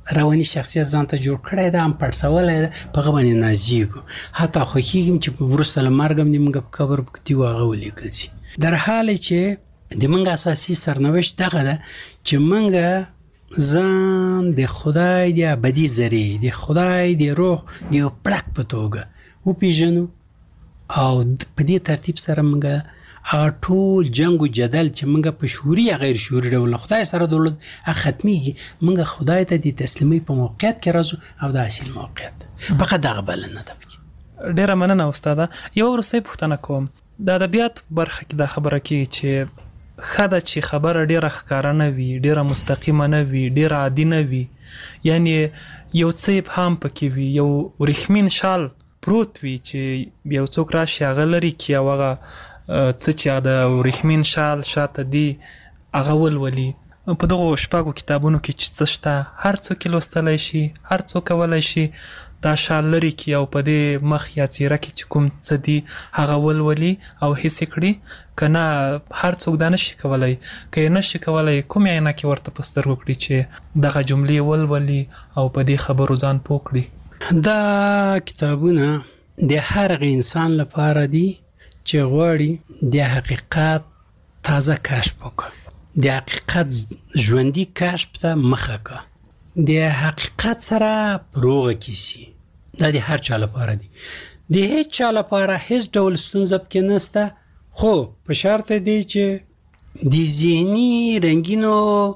رواني شخصیت ځان ته جوړ کړی ده، هم پړسولی ده، په هغه باندې نازېږو. حتی خوښېږم چې وروسته له مرګ هم د موږ په قبر کې و هغه ولیکل شي. در حال چې د موږ اساسي سرنوشت دغه ده چې موږ ځان د خدای د ابدي ذرې، د خدای د روح د یو پړک په توګه وپېژنو او په دې ترتیب سره موږ هغه ټول جنگ و جدل چې موږ په شعوري یا غیر شعوري ډول خدای سره درلود هغه ختمېږي. موږ خدای ته د تسلیمۍ په موقعیت کې راځو او دا اصل موقعیت فقط دغه بلنه ده. ډیره مننه استاده. یو وروستۍ پوښتنه کوم، د ادبیات برخه کې دا خبره کوي چې ښه ده چې خبره ډیره ښکاره نه وي، ډیره مستقیمه نه وي، ډیره عادي نه وي، یعنی یو څه ابهام پکې وي، یو ورېښمین شال پروت وي چې یو څوک راشي هغه لرې کړي او هغه څه چې د ورېښمین شال شاته دی هغه ولولي. په دغو شپږو کتابونو کې چې څه شته هر څوک لوستلی شي، هر څوک کولی شي دا شال لرې کړي او په دې مخ یا څیره کې چې کوم څه دي هغه ولولي او حس یې کړي. که نه هر څوک دا نشي کولی، که یې نشي کولی کومې عینکې ورته په سترګو کړي چې دغه جملې ولولي او په دې خبرو ځان پوه کړي. دا کتابونه د هر انسان لپاره دي چې غواړي د حقیقت تازه کشف وکړي، د حقیقت ژوندي کشف ته مخه کړه، د حقیقت سره پروغه کیسي. دا د هر چا لپاره دي، د هیڅ چا لپاره هیڅ ډول ستونزه پکې نشته، خو په شرط دی چې د ذهني رنګینو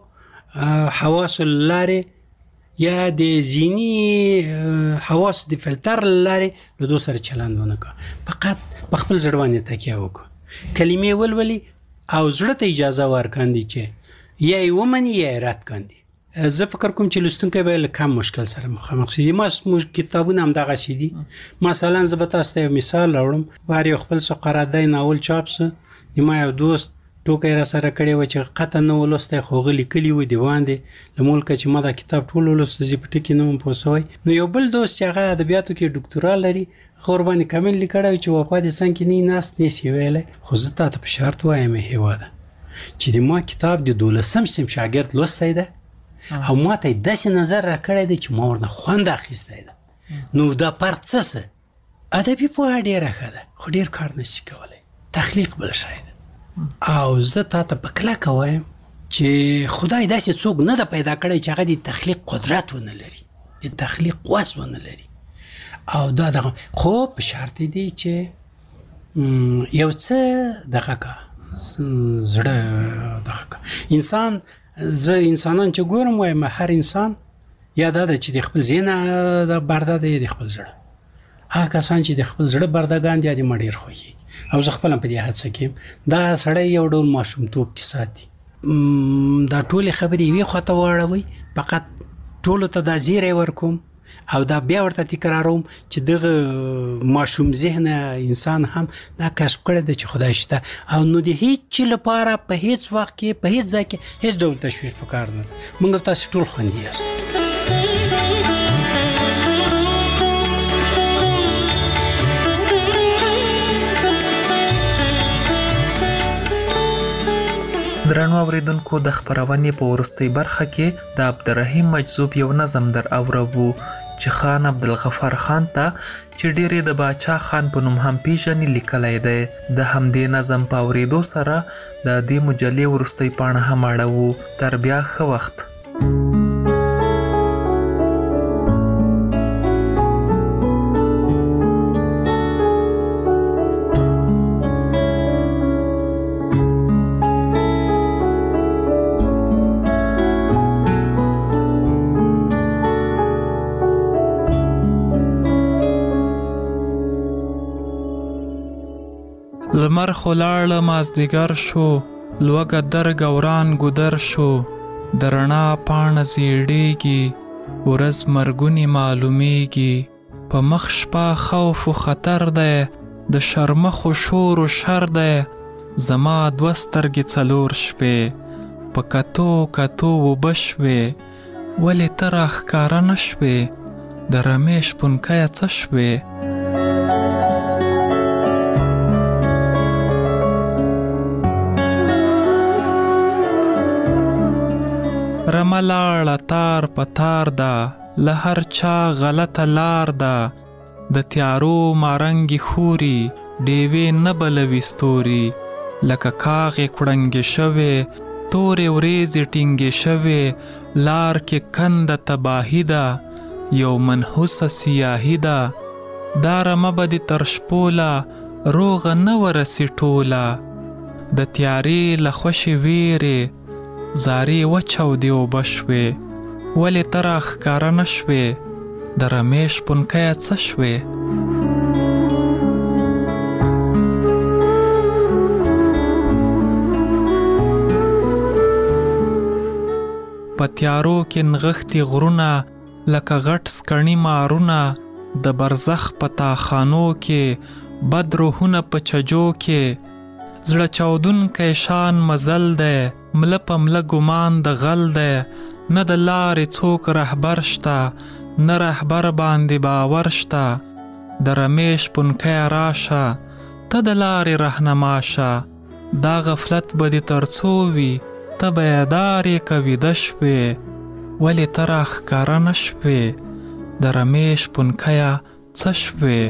حواسو لارې یا د ذهني حواسو د فلتر لارې له دو سره چلند ونه کړه، فقط په خپل زړه باندې تکیه وکړه، کلمې ولولي او زړه ته اجازه ورکاندي چې یا یې ومني یا یې رد کاندي. زه فکر کوم چې لوستونکی به له کم مشکل سره مخامخ شي. ما کتابونه همدغسې دي. مثلا زه به تاسو ته یو مثال راوړم. بهر یو خپل څه قرارداد ناول چاپ څه د ما یو دوست ټوکې را سره کړی و چې قطعا نه ولوستی خو هغه لیکلي و دیوان دی له ملکه چې ما دا کتاب ټول ولوسته زه په ټکي نه وم پوه سوی. نو یو بل دوست چې هغه ادبیاتو کې ډاکټورا لري هغه ورباندې کامل لیکلی و چې وفا دې څنګ کې نه ناست نسي ویلی. خو زه تا ته په شرط وایم هېواده چې د ما کتاب د دولسم صنف شاګرد لوستی ده او ما ته یې داسې نظر را کړی دی چې ما ورنه خوند اخیستی ده. نو دا فرق څه څه ادبي پوهه ډېره ښه ده خو ډېر کار نشي کولی. تخلیق بل شی ده او زه تا ته په کلکه وایم چې خدای داسې څوک نه ده پیدا کړی چې هغه د تخلیق قدرت ونه لري، د تخلیق وس ونه لري. او دا دغه خو په شرط دی چې یو څه دغه کا زړه دغه کا انسان. زه انسانان چې ګورم وایم هر انسان یا دا ده چې د خپل ذهن د برده دی د خپل زړه. هغه کسان چې د خپل زړه بردهګان دي د ما ډېر خوښېږي او زه خپل هم په دې هڅه کې دا سړی یو ډول ماشومتوب کې ساتي. دا ټولې خبرې یوې خواته واړوئ، فقط ټولو ته دا زیری ورکوم او دا بیا ورته تکراروم چې دغه ماشوم ذهن انسان هم دا کشف کړی دی چې خدای شته او نو د هیڅ چي لپاره په هیڅ وخت کې په هیڅ ځای کې هیڅ ډول تشویش پکار نه ده. موږ تاسو ټول خوندي یاست. درنو اوریدونکو د خبرونې په وروستۍ برخه کې د عبدالرحیم مجذوب یو نظم در اورو چې خان عبدالغفار خان ته چې ډېرې د باچا خان په نوم هم پیژني لیکلی دی. د همدې نظم په اورېدو سره د دې مجلې وروستۍ پاڼه هم اړوو. تر بیا ښه وخت. لمر خلاړه مازدیګر شو، لوګه در ګوران ګودر شو، د رڼا پاڼه زیړیږي، ورځ مرګونی معلومیږي، په مخ شپه خوف و خطر دی، د شرمخو شور و شر دی، زما دوه سترګې څلور شپې، په کتو کتو اوبه شوې، ولې ته راښکاره نه شوې، د رمې شپونکیه څه شوې؟ رمه سم لاړه تار په تار ده، له هر چا غلطه لار ده. د تیارو مارنګي خوري، ډیوې نه بلوي ستوري. لکه کاغې کړنګې شوې، تورې وریځې ټینګې شوې. لار کې کنده تباهي ده، یو منحوسه سیاهي ده. دا رمه به دې تر شپوله، روغه نه ورسي ټوله. د تیارې له خوشې ویرې، زارې وچاودې اوبه شوې. ولې ته راښکاره نه شوې، د رمیش پنکیه څه شوې؟ په تیارو کې نغښتي غرونه، لکه غټ سکڼي مارونه. د برزخ په تاخانو کې، بد روحونه په چجو کې. زړه چاودونکی شان مزل دی، مله په مله ګمان د غل دی. نه د لارې څوک رهبر شته، نه رهبر باندې باور شته. د رمیش پنکیه راشه، ته د لارې رهنما شه. دا غفلت به دې تر څو وي، ته بیدارې که ویده شوې. ولې ته راښکاره نه شوې، د رمیش پنکیه څه شوې؟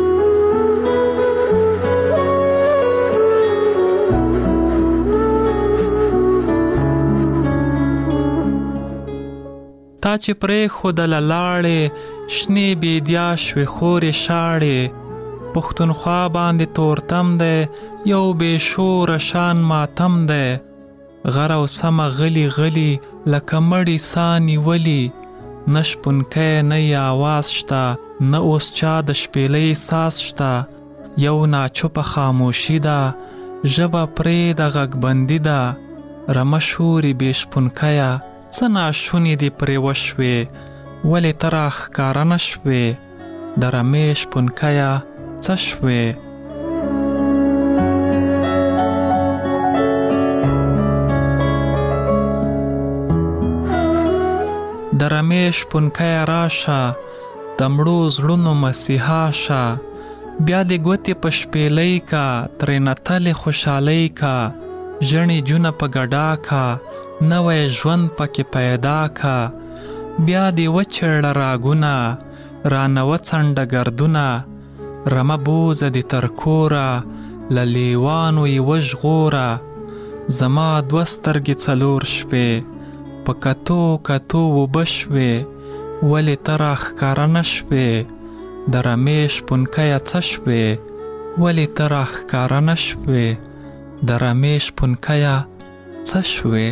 تا چې پرېښودله لاړې، شنې بیدیا شوې خورې شاړې. پښتونخوا باندې تورتم دی، یو بې شوره شان ماتم دی. غر او سمه غلی غلی، لکه مړی سا نیولي. نه شپونکی نه یې آواز شته، نه اوس چا د شپېلۍ ساز شته. یو ناچوپه خاموشي ده، ژبه پرې د غږ بندي ده. رمه شوري بې شپونکیه، څه ناشونې دې پرې وشوې. ولې ته راښکاره نه شوې، د رمیش پنکیه څه شوې؟ د رمیش پنکیه راشه، د مړو زړونو مسیحا شه. بیا دې ګوتې په شپېلۍ کا، ترېنه تلې خوشحالۍ کا. ژڼې جونه په ګډا کا، نوی ژوند پکې پیدا کا. بیا دې وچېړه راګونه، رانه وڅنډه ګردونه. رمه بوزه دې تر کوره، له لیوانو یې وژغوره. زما دوه سترګې څلور شوې، په کتو کتو اوبه شوې. ولې ته راښکاره نه شوې، د رمیش پنکیه څه شوې؟ ولې ته راښکاره نه شوې، د رمیش پنکیه څه شوې؟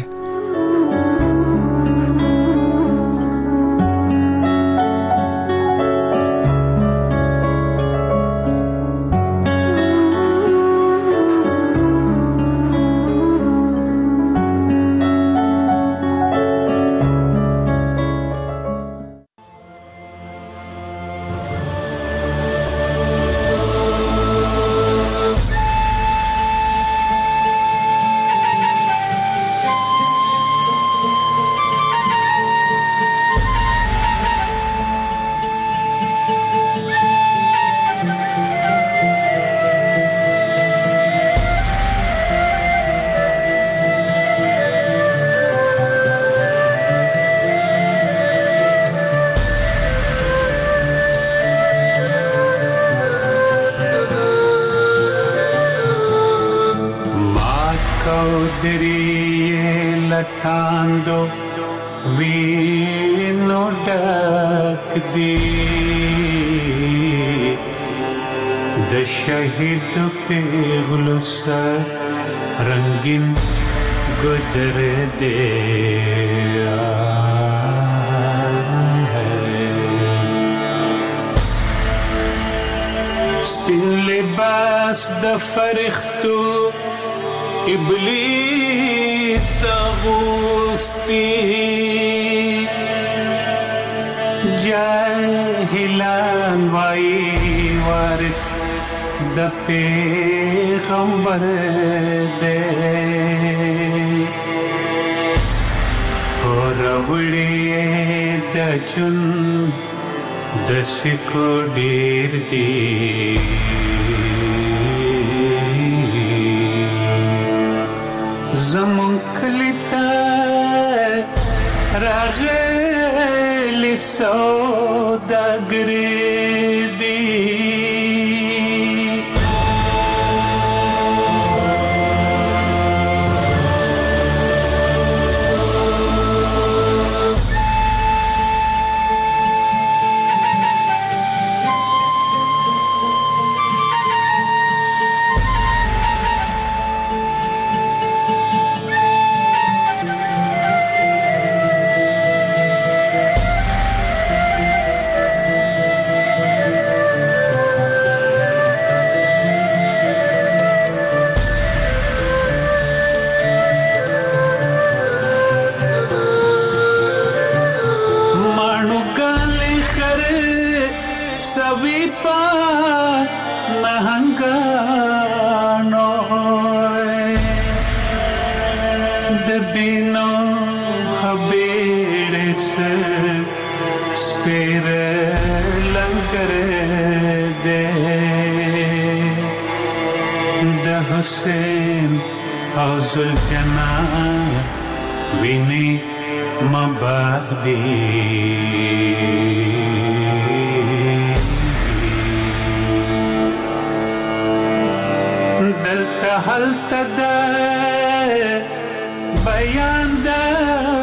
لټاندو وینو ډک دی د شهید پیغلو سر رنگین گذر دے سپین لباس د فرښتو ابلیس اغوستی جاهلان وای وارث د پیغمبر دے اور وړي د جن د سکو ډیر دی زمون کلیتا سوداګرې دي حسین او زلجنا ویني مبادی دلته هلته د بیان د